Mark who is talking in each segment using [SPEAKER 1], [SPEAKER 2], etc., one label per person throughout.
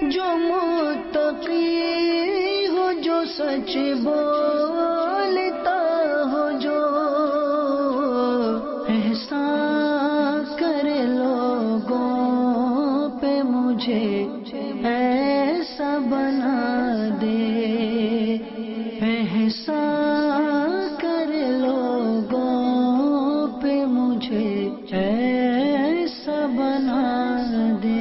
[SPEAKER 1] جو متقی ہو، جو سچ بولتا ہو، جو احسان کرے لوگوں پہ، مجھے ایسا بنا دے، احسان کرے لوگوں پہ، مجھے ایسا بنا دے۔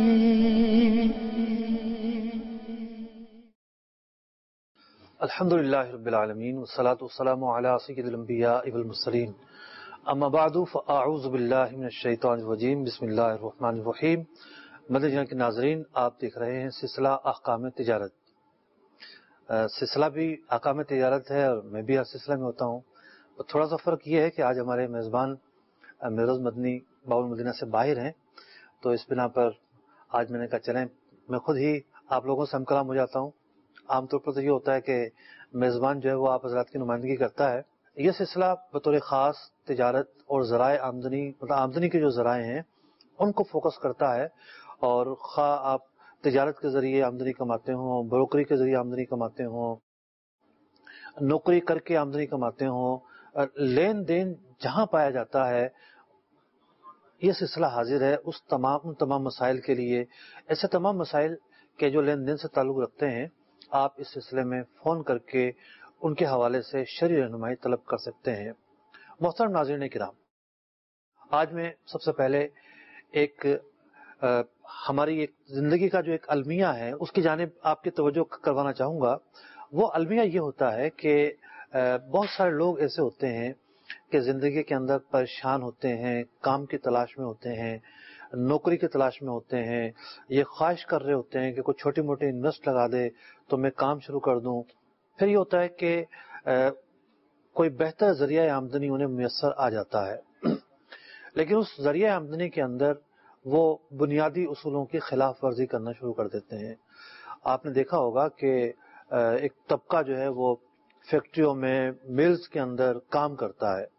[SPEAKER 2] الحمدللہ رب العالمین والصلاة والسلام علی سید الانبیاء والمرسلین، اما بعد فاعوذ باللہ من الشیطان الرجیم، بسم اللہ الرحمن الرحیم۔ مدنی چینل کے ناظرین، آپ دیکھ رہے ہیں سلسلہ احکام تجارت۔ سلسلہ بھی احکام تجارت ہے اور میں بھی ہر سلسلہ میں ہوتا ہوں۔ تھوڑا سا فرق یہ ہے کہ آج ہمارے میزبان میروز مدنی باب المدینہ سے باہر ہیں، تو اس بنا پر آج میں نے کہا چلیں میں خود ہی آپ لوگوں سے ہم کلام ہو جاتا ہوں۔ عام طور پر تو یہ ہوتا ہے کہ میزبان جو ہے وہ آپ حضرات کی نمائندگی کرتا ہے۔ یہ سلسلہ بطور خاص تجارت اور ذرائع آمدنی، مطلب آمدنی کے جو ذرائع ہیں ان کو فوکس کرتا ہے، اور خواہ آپ تجارت کے ذریعے آمدنی کماتے ہوں، بروکری کے ذریعے آمدنی کماتے ہوں، نوکری کر کے آمدنی کماتے ہوں، لین دین جہاں پایا جاتا ہے، یہ سلسلہ حاضر ہے ان تمام مسائل کے لیے۔ ایسے تمام مسائل کے جو لین دین سے تعلق رکھتے ہیں، آپ اس سلسلے میں فون کر کے ان کے حوالے سے شرعی رہنمائی طلب کر سکتے ہیں۔ محترم ناظرین کرام، آج میں سب سے پہلے ہماری ایک زندگی کا جو ایک المیہ ہے اس کی جانب آپ کی توجہ کروانا چاہوں گا۔ وہ المیہ یہ ہوتا ہے کہ بہت سارے لوگ ایسے ہوتے ہیں کہ زندگی کے اندر پریشان ہوتے ہیں، کام کی تلاش میں ہوتے ہیں، نوکری کی تلاش میں ہوتے ہیں، یہ خواہش کر رہے ہوتے ہیں کہ کوئی چھوٹی موٹی انویسٹ لگا دے تو میں کام شروع کر دوں۔ پھر یہ ہوتا ہے کہ کوئی بہتر ذریعہ آمدنی انہیں میسر آ جاتا ہے، لیکن اس ذریعہ آمدنی کے اندر وہ بنیادی اصولوں کی خلاف ورزی کرنا شروع کر دیتے ہیں۔ آپ نے دیکھا ہوگا کہ ایک طبقہ جو ہے وہ فیکٹریوں میں، ملز کے اندر کام کرتا ہے،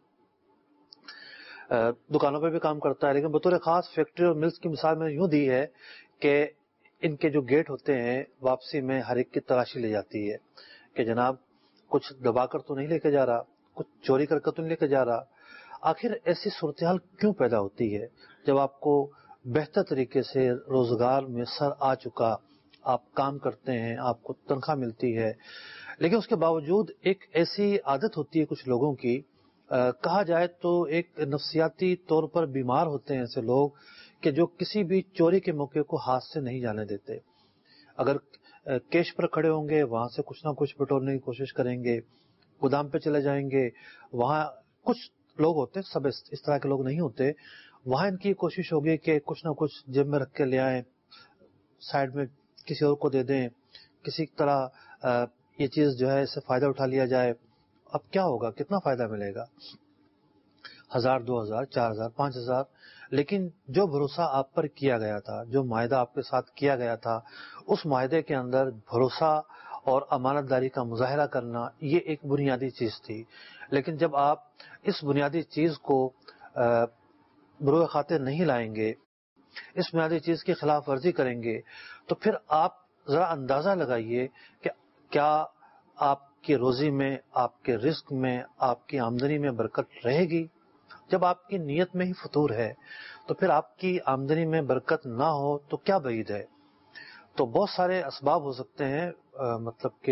[SPEAKER 2] دکانوں پہ بھی کام کرتا ہے، لیکن بطور خاص فیکٹری اور ملز کی مثال میں یوں دی ہے کہ ان کے جو گیٹ ہوتے ہیں واپسی میں ہر ایک کی تلاشی لی جاتی ہے کہ جناب کچھ دبا کر تو نہیں لے کے جا رہا، کچھ چوری کر کے تو نہیں لے کے جا رہا۔ آخر ایسی صورتحال کیوں پیدا ہوتی ہے جب آپ کو بہتر طریقے سے روزگار میسر آ چکا، آپ کام کرتے ہیں، آپ کو تنخواہ ملتی ہے، لیکن اس کے باوجود ایک ایسی عادت ہوتی ہے کچھ لوگوں کی، کہا جائے تو ایک نفسیاتی طور پر بیمار ہوتے ہیں ایسے لوگ کہ جو کسی بھی چوری کے موقع کو ہاتھ سے نہیں جانے دیتے۔ اگر کیش پر کھڑے ہوں گے وہاں سے کچھ نہ کچھ بٹورنے کی کوشش کریں گے، گودام پہ چلے جائیں گے، وہاں کچھ لوگ ہوتے، سب اس طرح کے لوگ نہیں ہوتے، وہاں ان کی کوشش ہوگی کہ کچھ نہ کچھ جیب میں رکھ کے لے آئیں، سائڈ میں کسی اور کو دے دیں، کسی طرح یہ چیز جو ہے اس سے فائدہ اٹھا لیا جائے۔ اب کیا ہوگا، کتنا فائدہ ملے گا؟ 1000، 2000، 4000، 5000، لیکن جو بھروسہ آپ پر کیا گیا تھا، جو معاہدہ آپ کے ساتھ کیا گیا تھا، اس معاہدے کے اندر بھروسہ اور امانت داری کا مظاہرہ کرنا یہ ایک بنیادی چیز تھی، لیکن جب آپ اس بنیادی چیز کو بروئے خاطر نہیں لائیں گے، اس بنیادی چیز کی خلاف ورزی کریں گے، تو پھر آپ ذرا اندازہ لگائیے کہ کیا آپ کی روزی میں، آپ کے رزق میں، آپ کی آمدنی میں برکت رہے گی؟ جب آپ کی نیت میں ہی فطور ہے تو پھر آپ کی آمدنی میں برکت نہ ہو تو کیا بعید ہے؟ تو بہت سارے اسباب ہو سکتے ہیں، مطلب کہ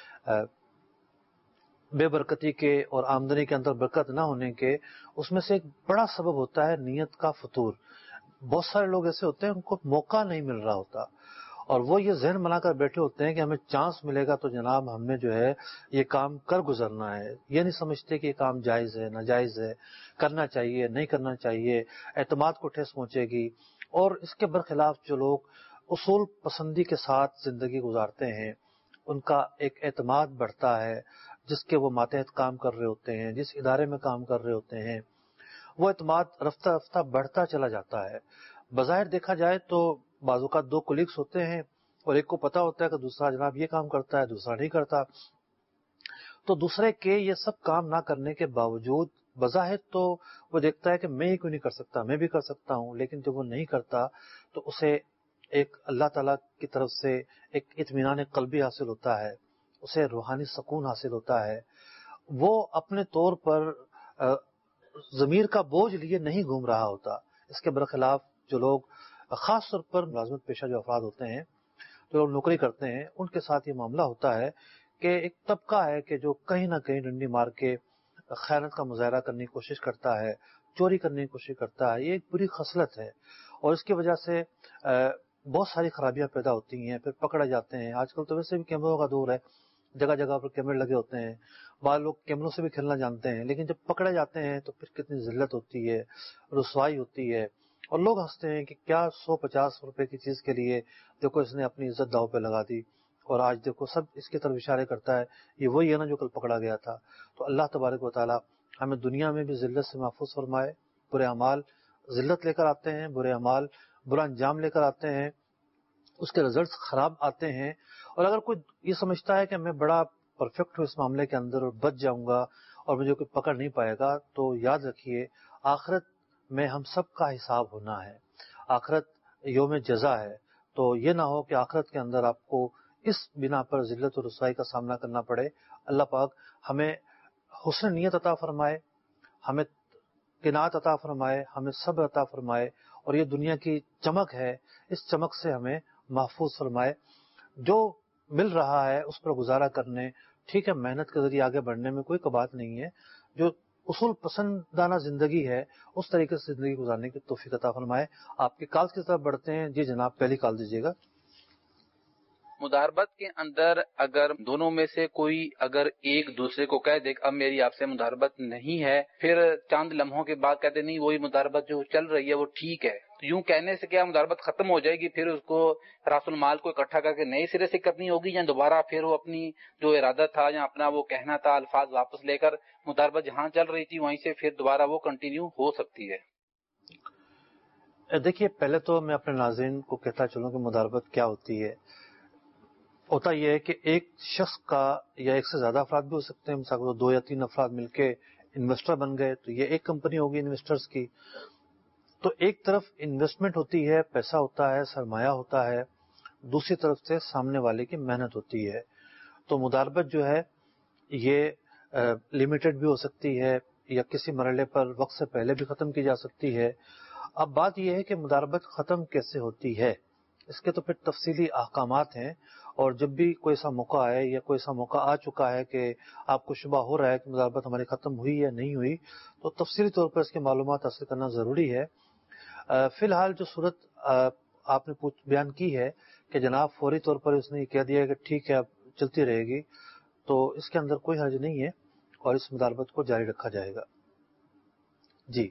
[SPEAKER 2] بے برکتی کے اور آمدنی کے اندر برکت نہ ہونے کے۔ اس میں سے ایک بڑا سبب ہوتا ہے نیت کا فطور۔ بہت سارے لوگ ایسے ہوتے ہیں ان کو موقع نہیں مل رہا ہوتا، اور وہ یہ ذہن بنا کر بیٹھے ہوتے ہیں کہ ہمیں چانس ملے گا تو جناب ہم نے جو ہے یہ کام کر گزرنا ہے۔ یہ نہیں سمجھتے کہ یہ کام جائز ہے، ناجائز ہے، کرنا چاہیے، نہیں کرنا چاہیے، اعتماد کو ٹھیس پہنچے گی۔ اور اس کے برخلاف جو لوگ اصول پسندی کے ساتھ زندگی گزارتے ہیں ان کا ایک اعتماد بڑھتا ہے، جس کے وہ ماتحت کام کر رہے ہوتے ہیں، جس ادارے میں کام کر رہے ہوتے ہیں، وہ اعتماد رفتہ رفتہ بڑھتا چلا جاتا ہے۔ بظاہر دیکھا جائے تو بعض اوقات 2 کولیگس ہوتے ہیں اور ایک کو پتا ہوتا ہے کہ دوسرا جناب یہ کام کرتا ہے، دوسرا نہیں کرتا، تو دوسرے کے یہ سب کام نہ کرنے کے باوجود بظاہر تو وہ دیکھتا ہے کہ میں ہی کیوں نہیں کر سکتا، میں بھی کر سکتا ہوں، لیکن جب وہ نہیں کرتا تو اسے ایک اللہ تعالیٰ کی طرف سے ایک اطمینان قلبی حاصل ہوتا ہے، اسے روحانی سکون حاصل ہوتا ہے. وہ اپنے طور پر ضمیر کا بوجھ لیے نہیں گھوم رہا ہوتا. اس کے برخلاف جو لوگ خاص طور پر ملازمت پیشہ جو افراد ہوتے ہیں، جو لوگ نوکری کرتے ہیں، ان کے ساتھ یہ معاملہ ہوتا ہے کہ ایک طبقہ ہے کہ جو کہیں نہ کہیں ڈنڈی مار کے خیانت کا مظاہرہ کرنے کی کوشش کرتا ہے، چوری کرنے کی کوشش کرتا ہے. یہ ایک بری خصلت ہے اور اس کی وجہ سے بہت ساری خرابیاں پیدا ہوتی ہیں، پھر پکڑے جاتے ہیں. آج کل تو ویسے بھی کیمروں کا دور ہے، جگہ جگہ پر کیمرے لگے ہوتے ہیں. بعض لوگ کیمروں سے بھی کھیلنا جانتے ہیں، لیکن جب پکڑے جاتے ہیں تو پھر کتنی ذلت ہوتی ہے، رسوائی ہوتی ہے، اور لوگ ہنستے ہیں کہ کیا 150 روپے کی چیز کے لیے دیکھو اس نے اپنی عزت داؤ پہ لگا دی، اور آج دیکھو سب اس کی طرف اشارے کرتا ہے یہ وہی ہے نا جو کل پکڑا گیا تھا. تو اللہ تبارک و تعالی ہمیں دنیا میں بھی ذلت سے محفوظ فرمائے. برے اعمال ذلت لے کر آتے ہیں، برے اعمال برا انجام لے کر آتے ہیں، اس کے رزلٹس خراب آتے ہیں. اور اگر کوئی یہ سمجھتا ہے کہ میں بڑا پرفیکٹ ہوں اس معاملے کے اندر اور بچ جاؤں گا اور مجھے کوئی پکڑ نہیں پائے گا، تو یاد رکھیے آخرت میں ہم سب کا حساب ہونا ہے. آخرت یوم جزا ہے. تو یہ نہ ہو کہ آخرت کے اندر آپ کو اس بنا پر ذلت و رسوائی کا سامنا کرنا پڑے. اللہ پاک ہمیں حسن نیت عطا فرمائے، ہمیں قناعت عطا فرمائے، ہمیں صبر عطا فرمائے، اور یہ دنیا کی چمک ہے، اس چمک سے ہمیں محفوظ فرمائے. جو مل رہا ہے اس پر گزارا کرنے، ٹھیک ہے، محنت کے ذریعے آگے بڑھنے میں کوئی بات نہیں ہے. جو اصول پسندانہ زندگی ہے اس طریقے سے زندگی گزارنے کی توفیق عطا فرمائے. آپ کے کال کی طرف بڑھتے ہیں. جی جناب، پہلی کال دیجیے گا.
[SPEAKER 3] مداربت کے اندر اگر دونوں میں سے کوئی اگر ایک دوسرے کو کہہ دے اب میری آپ سے مداربت نہیں ہے، پھر چند لمحوں کے بعد کہتے نہیں وہی مداربت جو چل رہی ہے وہ ٹھیک ہے، تو یوں کہنے سے کیا مداربت ختم ہو جائے گی؟ پھر اس کو راس المال کو اکٹھا کر کے نئے سرے سے کرنی ہوگی، یا دوبارہ پھر وہ اپنی جو ارادہ تھا یا اپنا وہ کہنا تھا الفاظ واپس لے کر مداربت جہاں چل رہی تھی وہیں سے پھر دوبارہ وہ کنٹینیو ہو سکتی ہے؟
[SPEAKER 2] دیکھیے، پہلے تو میں اپنے ناظرین کو کہتا چلوں کہ مداربت کیا ہوتی ہے. ہوتا یہ ہے کہ ایک شخص کا یا ایک سے زیادہ افراد بھی ہو سکتے ہیں. مثال 2 یا 3 افراد مل کے انویسٹر بن گئے تو یہ ایک کمپنی ہوگی انویسٹرز کی. تو ایک طرف انویسٹمنٹ ہوتی ہے، پیسہ ہوتا ہے، سرمایہ ہوتا ہے، دوسری طرف سے سامنے والے کی محنت ہوتی ہے. تو مداربت جو ہے یہ لمیٹڈ بھی ہو سکتی ہے یا کسی مرحلے پر وقت سے پہلے بھی ختم کی جا سکتی ہے. اب بات یہ ہے کہ مداربت ختم کیسے ہوتی ہے، اس کے تو پھر تفصیلی احکامات ہیں. اور جب بھی کوئی ایسا موقع آئے یا کوئی ایسا موقع آ چکا ہے کہ آپ کو شبہ ہو رہا ہے کہ مداربت ہماری ختم ہوئی یا نہیں ہوئی، تو تفصیلی طور پر اس کی معلومات حاصل کرنا ضروری ہے. فی الحال جو صورت آپ نے بیان کی ہے کہ جناب فوری طور پر اس نے یہ کہہ دیا کہ ٹھیک ہے اب چلتی رہے گی، تو اس کے اندر کوئی حرج نہیں ہے اور اس مداربت کو جاری رکھا جائے گا. جی،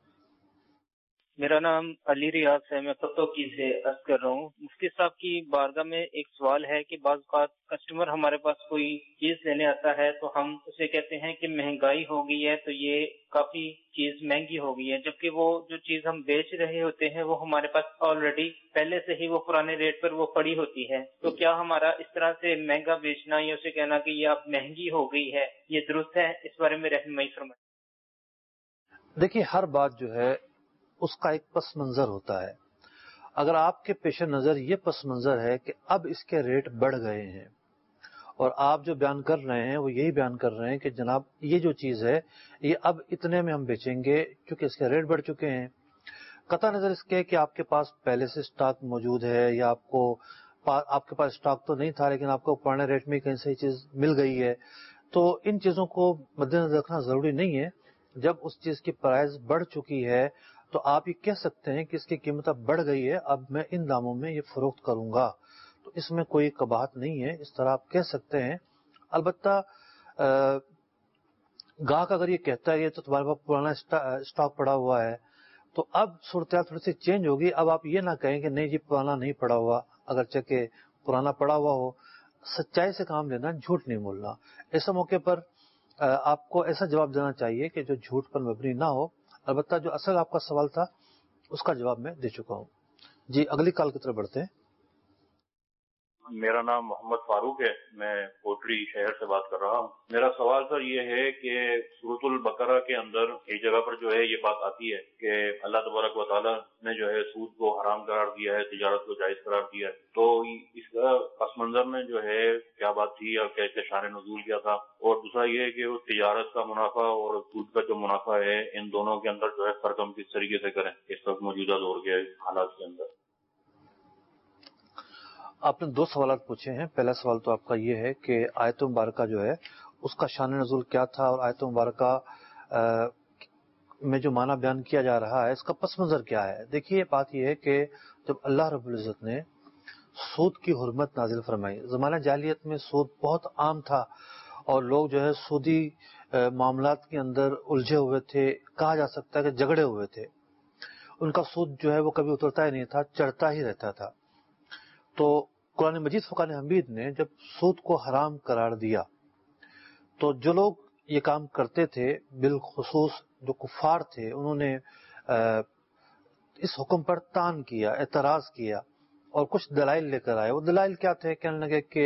[SPEAKER 4] میرا نام علی ریاض ہے، میں پتوکی سے عرض کر رہا ہوں. مفتی صاحب کی بارگاہ میں ایک سوال ہے کہ بعض اوقات کسٹمر ہمارے پاس کوئی چیز لینے آتا ہے تو ہم اسے کہتے ہیں کہ مہنگائی ہو گئی ہے تو یہ کافی چیز مہنگی ہو گئی ہے، جبکہ وہ جو چیز ہم بیچ رہے ہوتے ہیں وہ ہمارے پاس آلریڈی پہلے سے ہی وہ پرانے ریٹ پر وہ پڑی ہوتی ہے. تو کیا ہمارا اس طرح سے مہنگا بیچنا یا اسے کہنا کہ یہ اب مہنگی ہو گئی ہے یہ درست ہے؟ اس بارے میں رہنمائی فرمائیں.
[SPEAKER 2] دیکھیے، ہر بات جو ہے اس کا ایک پس منظر ہوتا ہے. اگر آپ کے پیش نظر یہ پس منظر ہے کہ اب اس کے ریٹ بڑھ گئے ہیں اور آپ جو بیان کر رہے ہیں وہ یہی بیان کر رہے ہیں کہ جناب یہ جو چیز ہے یہ اب اتنے میں ہم بیچیں گے کیونکہ اس کے ریٹ بڑھ چکے ہیں، قطع نظر اس کے کہ آپ کے پاس پہلے سے سٹاک موجود ہے یا آپ کے پاس سٹاک تو نہیں تھا لیکن آپ کو پرانے ریٹ میں کہیں سے چیز مل گئی ہے، تو ان چیزوں کو مد نظر رکھنا ضروری نہیں ہے. جب اس چیز کی پرائز بڑھ چکی ہے تو آپ یہ کہہ سکتے ہیں کہ اس کی قیمت اب بڑھ گئی ہے، اب میں ان داموں میں یہ فروخت کروں گا. تو اس میں کوئی قباحت نہیں ہے، اس طرح آپ کہہ سکتے ہیں. البتہ گاہک اگر یہ کہتا ہے یہ تو تمہارے پاس پرانا اسٹاک پڑا ہوا ہے، تو اب صورتحال تھوڑی سی چینج ہوگی. اب آپ یہ نہ کہیں کہ نہیں جی پرانا نہیں پڑا ہوا، اگرچہ کہ پرانا پڑا ہوا ہو. سچائی سے کام لینا، جھوٹ نہیں بولنا. ایسے موقع پر آپ کو ایسا جواب دینا چاہیے کہ جو جھوٹ پر مبنی نہ ہو. البتہ جو اصل آپ کا سوال تھا اس کا جواب میں دے چکا ہوں. جی، اگلی کال کی طرف بڑھتے ہیں.
[SPEAKER 5] میرا نام محمد فاروق ہے، میں کوٹری شہر سے بات کر رہا ہوں۔ میرا سوال سر یہ ہے کہ سورۃ البقرہ کے اندر ایک جگہ پر جو ہے یہ بات آتی ہے کہ اللہ تبارک و تعالیٰ نے جو ہے سود کو حرام قرار دیا ہے، تجارت کو جائز قرار دیا ہے، تو اس کا پس منظر میں جو ہے کیا بات تھی اور کیسے شان نزول کیا تھا؟ اور دوسرا یہ ہے کہ وہ تجارت کا منافع اور سود کا جو منافع ہے ان دونوں کے اندر جو ہے فرق ہم کس طریقے سے کریں اس وقت موجودہ دور کے حالات کے اندر؟
[SPEAKER 2] آپ نے دو سوالات پوچھے ہیں۔ پہلا سوال تو آپ کا یہ ہے کہ آیت مبارکہ جو ہے اس کا شان نزول کیا تھا اور آیت مبارکہ میں جو معنی بیان کیا جا رہا ہے اس کا پس منظر کیا ہے۔ دیکھیے بات یہ ہے کہ جب اللہ رب العزت نے سود کی حرمت نازل فرمائی، زمانہ جاہلیت میں سود بہت عام تھا اور لوگ جو ہے سودی معاملات کے اندر الجھے ہوئے تھے، کہا جا سکتا ہے کہ جھگڑے ہوئے تھے۔ ان کا سود جو ہے وہ کبھی اترتا ہی نہیں تھا، چڑھتا ہی رہتا تھا۔ تو قرآن مجید فرقان حمید نے جب سود کو حرام قرار دیا تو جو لوگ یہ کام کرتے تھے بالخصوص جو کفار تھے انہوں نے اس حکم پر طعن کیا، اعتراض کیا اور کچھ دلائل لے کر آئے۔ وہ دلائل کیا تھے؟ کہنے لگے کہ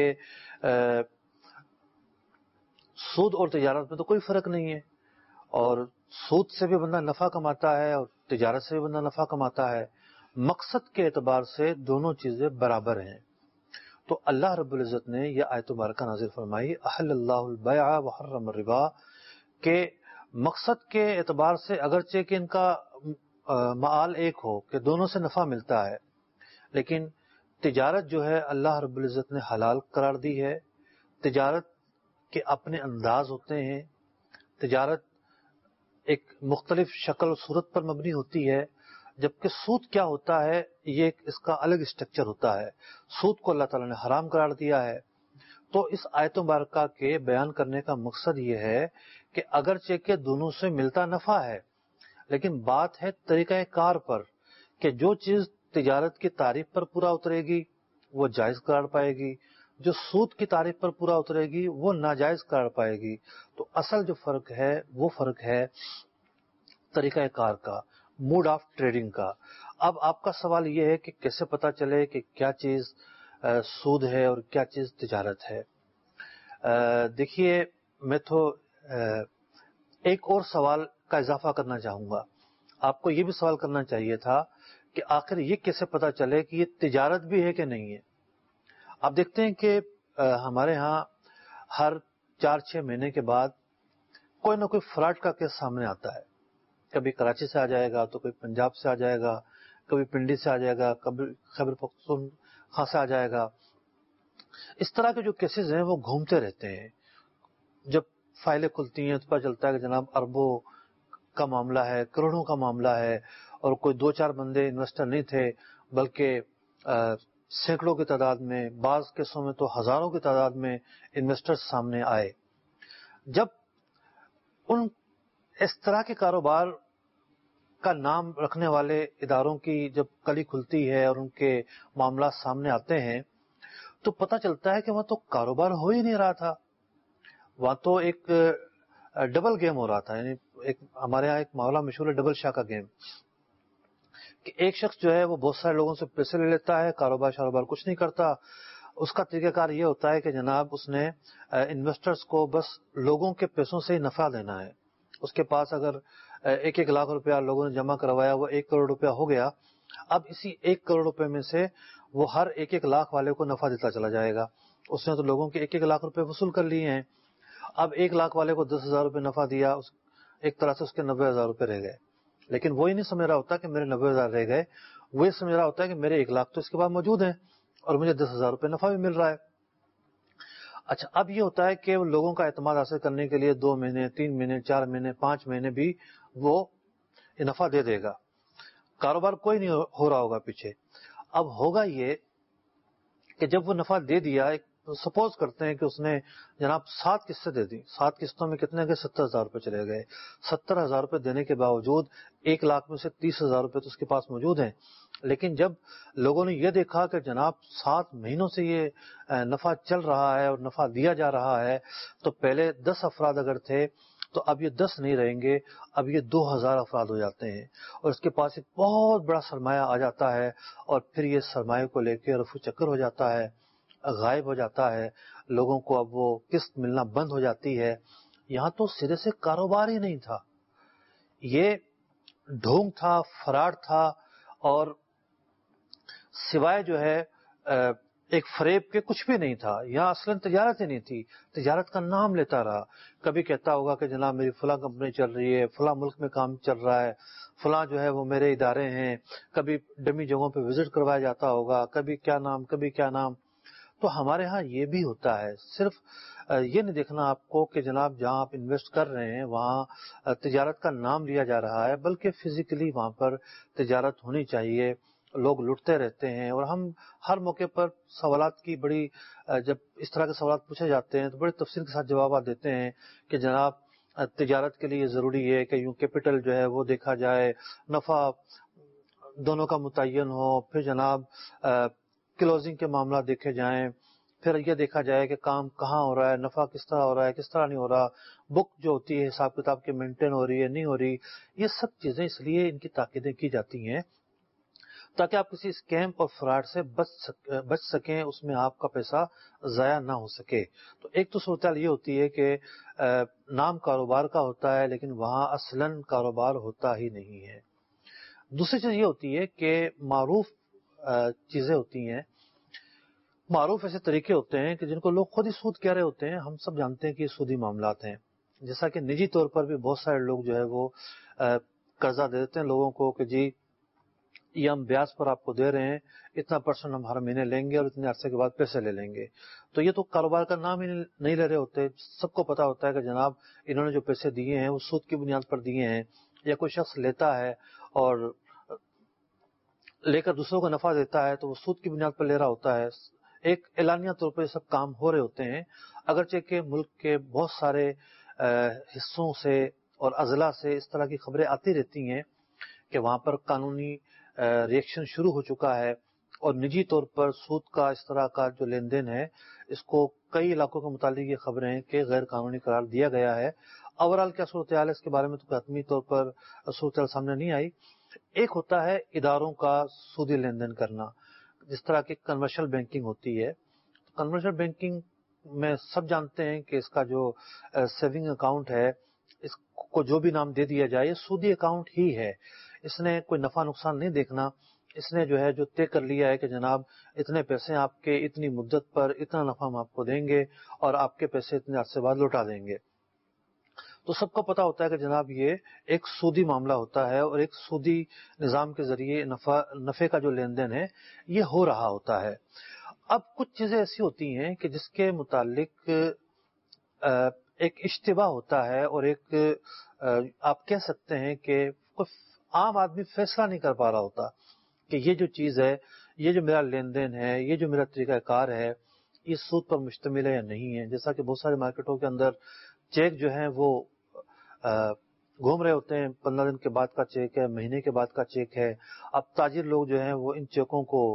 [SPEAKER 2] سود اور تجارت میں تو کوئی فرق نہیں ہے، اور سود سے بھی بندہ نفع کماتا ہے اور تجارت سے بھی بندہ نفع کماتا ہے، مقصد کے اعتبار سے دونوں چیزیں برابر ہیں۔ تو اللہ رب العزت نے یہ آیت مبارکہ نازل فرمائی احل اللہ البیع وحرم الربا، کہ مقصد کے اعتبار سے اگرچہ کہ ان کا معال ایک ہو کہ دونوں سے نفع ملتا ہے، لیکن تجارت جو ہے اللہ رب العزت نے حلال قرار دی ہے۔ تجارت کے اپنے انداز ہوتے ہیں، تجارت ایک مختلف شکل و صورت پر مبنی ہوتی ہے، جبکہ سود کیا ہوتا ہے یہ اس کا الگ اسٹرکچر ہوتا ہے۔ سود کو اللہ تعالیٰ نے حرام قرار دیا ہے۔ تو اس آیت مبارکہ کے بیان کرنے کا مقصد یہ ہے کہ اگرچہ کہ دونوں سے ملتا نفع ہے، لیکن بات ہے طریقہ کار پر، کہ جو چیز تجارت کی تعریف پر پورا اترے گی وہ جائز قرار پائے گی، جو سود کی تعریف پر پورا اترے گی وہ ناجائز قرار پائے گی۔ تو اصل جو فرق ہے وہ فرق ہے طریقہ کار کا، موڈ آف ٹریڈنگ کا۔ اب آپ کا سوال یہ ہے کہ کیسے پتا چلے کہ کیا چیز سود ہے اور کیا چیز تجارت ہے۔ دیکھیے میں تو ایک اور سوال کا اضافہ کرنا چاہوں گا۔ آپ کو یہ بھی سوال کرنا چاہیے تھا کہ آخر یہ کیسے پتا چلے کہ یہ تجارت بھی ہے کہ نہیں ہے۔ آپ دیکھتے ہیں کہ ہمارے ہاں ہر 4-6 مہینے کے بعد کوئی نہ کوئی فراڈ کا کیس سامنے آتا ہے۔ کبھی کراچی سے آ جائے گا تو کوئی پنجاب سے آ جائے گا، کبھی پنڈی سے آ جائے گا، کبھی خیبر پختونخوا سے آ جائے گا۔ اس طرح کے جو کیسز ہیں وہ گھومتے رہتے ہیں۔ جب فائلیں کھلتی ہیں تو پتہ چلتا ہے کہ جناب اربوں کا معاملہ ہے، کروڑوں کا معاملہ ہے، اور کوئی 2-4 بندے انویسٹر نہیں تھے بلکہ سینکڑوں کی تعداد میں، بعض کیسوں میں تو ہزاروں کی تعداد میں انویسٹر سامنے آئے۔ جب ان اس طرح کے کاروبار کا نام رکھنے والے اداروں کی جب کلی کھلتی ہے اور ان کے معاملات سامنے آتے ہیں تو پتہ چلتا ہے کہ وہاں تو کاروبار ہو ہی نہیں رہا تھا، وہاں تو ایک ڈبل گیم ہو رہا تھا۔ یعنی ہمارے ہاں ایک معاملہ مشہور ہے ڈبل شاہ کا گیم، کہ ایک شخص جو ہے وہ بہت سارے لوگوں سے پیسے لے لیتا ہے، کاروبار کچھ نہیں کرتا۔ اس کا طریقہ کار یہ ہوتا ہے کہ جناب اس نے انویسٹرز کو بس لوگوں کے پیسوں سے ہی نفع دینا ہے۔ اس کے پاس اگر 1 لاکھ روپیہ لوگوں نے جمع کروایا، وہ 1 کروڑ روپیہ ہو گیا، اب اسی 1 کروڑ روپے میں سے وہ ہر 1 لاکھ والے کو نفع دیتا چلا جائے گا۔ اس نے تو لوگوں کے 1 لاکھ روپے وصول کر لیے ہیں، اب 1 لاکھ والے کو 10,000 روپے نفع دیا، ایک طرح سے اس کے 90,000 روپے رہ گئے۔ لیکن وہ ہی نہیں سمجھ رہا ہوتا کہ میرے 90,000 رہ گئے، وہ یہ سمجھ رہا ہوتا ہے کہ میرے 1 لاکھ تو اس کے بعد موجود ہیں اور مجھے 10,000 روپے نفع بھی مل رہا ہے۔ اچھا، اب یہ ہوتا ہے کہ لوگوں کا اعتماد حاصل کرنے کے لیے 2 مہینے، 3 مہینے، 4 مہینے، 5 مہینے بھی وہ نفع دے دے گا، کاروبار کوئی نہیں ہو رہا ہوگا پیچھے۔ اب ہوگا یہ کہ جب وہ نفع دے دیا، سپوز کرتے ہیں کہ اس نے جناب 7 قسطیں دے دی، 7 قسطوں میں کتنے گئے؟ 70,000 روپے چلے گئے۔ 70,000 روپے دینے کے باوجود 1 لاکھ میں سے 30,000 روپے تو اس کے پاس موجود ہیں۔ لیکن جب لوگوں نے یہ دیکھا کہ جناب 7 مہینوں سے یہ نفع چل رہا ہے اور نفع دیا جا رہا ہے، تو پہلے 10 افراد اگر تھے تو اب یہ 10 نہیں رہیں گے، اب یہ 2,000 افراد ہو جاتے ہیں، اور اس کے پاس ایک بہت بڑا سرمایہ آ جاتا ہے، اور پھر یہ سرمایہ کو لے کے رفو چکر ہو جاتا ہے۔ غائب ہو جاتا ہے، لوگوں کو اب وہ قسط ملنا بند ہو جاتی ہے. یہاں تو سرے سے کاروبار ہی نہیں تھا، یہ ڈھونگ تھا، فراڈ تھا، اور سوائے جو ہے ایک فریب کے کچھ بھی نہیں تھا. یہاں اصلاً تجارت ہی نہیں تھی، تجارت کا نام لیتا رہا. کبھی کہتا ہوگا کہ جناب میری فلاں کمپنی چل رہی ہے، فلاں ملک میں کام چل رہا ہے، فلاں جو ہے وہ میرے ادارے ہیں. کبھی ڈمی جگہوں پہ وزٹ کروایا جاتا ہوگا، کبھی کیا نام کبھی کیا نام. تو ہمارے ہاں یہ بھی ہوتا ہے. صرف یہ نہیں دیکھنا آپ کو کہ جناب جہاں آپ انویسٹ کر رہے ہیں وہاں تجارت کا نام لیا جا رہا ہے، بلکہ فزیکلی وہاں پر تجارت ہونی چاہیے. لوگ لٹتے رہتے ہیں، اور ہم ہر موقع پر سوالات کی بڑی جب اس طرح کے سوالات پوچھے جاتے ہیں تو بڑے تفصیل کے ساتھ جوابات دیتے ہیں کہ جناب تجارت کے لیے ضروری ہے کہ یوں کیپٹل جو ہے وہ دیکھا جائے، نفع دونوں کا متعین ہو، پھر جناب کلوزنگ کے معاملات دیکھے جائیں، پھر یہ دیکھا جائے کہ کام کہاں ہو رہا ہے، نفع کس طرح ہو رہا ہے، کس طرح نہیں ہو رہا، بک جو ہوتی ہے حساب کتاب کے مینٹین ہو رہی ہے نہیں ہو رہی. یہ سب چیزیں اس لیے ان کی تاکیدیں کی جاتی ہیں تاکہ آپ کسی اسکیم اور فراڈ سے بچ سکیں، اس میں آپ کا پیسہ ضائع نہ ہو سکے. تو ایک تو صورتحال یہ ہوتی ہے کہ نام کاروبار کا ہوتا ہے لیکن وہاں اصلاً کاروبار ہوتا ہی نہیں ہے. دوسری چیز یہ ہوتی ہے کہ معروف چیزیں ہوتی ہیں، معروف ایسے طریقے ہوتے ہیں کہ جن کو لوگ خود ہی سود کہہ رہے ہوتے ہیں. ہم سب جانتے ہیں کہ یہ سودی معاملات ہیں. جیسا کہ نجی طور پر بھی بہت سارے لوگ جو ہے وہ قرضہ دے دیتے ہیں لوگوں کو کہ جی یہ ہم بیاج پر آپ کو دے رہے ہیں، اتنا % ہم ہر مہینے لیں گے اور اتنے عرصے کے بعد پیسے لے لیں گے. تو یہ تو کاروبار کا نام ہی نہیں لے رہے ہوتے. سب کو پتا ہوتا ہے کہ جناب انہوں نے جو پیسے دیے ہیں وہ سود کی بنیاد پر دیے ہیں. یا کوئی شخص لیتا ہے اور لے کر دوسروں کو نفع دیتا ہے تو وہ سود کی بنیاد پر لے رہا ہوتا ہے. ایک اعلانیہ طور پر یہ سب کام ہو رہے ہوتے ہیں، اگرچہ کہ ملک کے بہت سارے حصوں سے اور اضلاع سے اس طرح کی خبریں آتی رہتی ہیں کہ وہاں پر قانونی ریئیکشن شروع ہو چکا ہے، اور نجی طور پر سود کا اس طرح کا جو لین دین ہے اس کو کئی علاقوں کے متعلق یہ خبریں ہیں کہ غیر قانونی قرار دیا گیا ہے. اوورال کیا صورتحال ہے اس کے بارے میں تو حتمی طور پر صورتحال سامنے نہیں آئی. ایک ہوتا ہے اداروں کا سودی لین دین کرنا، جس طرح کی کنورشل بینکنگ ہوتی ہے. کنورشل بینکنگ میں سب جانتے ہیں کہ اس کا جو سیونگ اکاؤنٹ ہے اس کو جو بھی نام دے دیا جائے یہ سودی اکاؤنٹ ہی ہے. اس نے کوئی نفع نقصان نہیں دیکھنا. اس نے جو ہے جو طے کر لیا ہے کہ جناب اتنے پیسے آپ کے اتنی مدت پر اتنا نفع ہم آپ کو دیں گے اور آپ کے پیسے اتنے عرصے بعد لوٹا دیں گے. تو سب کو پتا ہوتا ہے کہ جناب یہ ایک سودی معاملہ ہوتا ہے اور ایک سودی نظام کے ذریعے نفع کا جو لین دین ہے یہ ہو رہا ہوتا ہے. اب کچھ چیزیں ایسی ہوتی ہیں کہ جس کے متعلق ایک اشتباہ ہوتا ہے اور ایک آپ کہہ سکتے ہیں کہ کوئی عام آدمی فیصلہ نہیں کر پا رہا ہوتا کہ یہ جو چیز ہے، یہ جو میرا لین دین ہے، یہ جو میرا طریقہ کار ہے یہ سود پر مشتمل ہے یا نہیں ہے. جیسا کہ بہت سارے مارکیٹوں کے اندر چیک جو ہیں وہ گھوم رہے ہوتے ہیں، 15 دن کے بعد کا چیک ہے، مہینے کے بعد کا چیک ہے. اب تاجر لوگ جو ہیں وہ ان چیکوں کو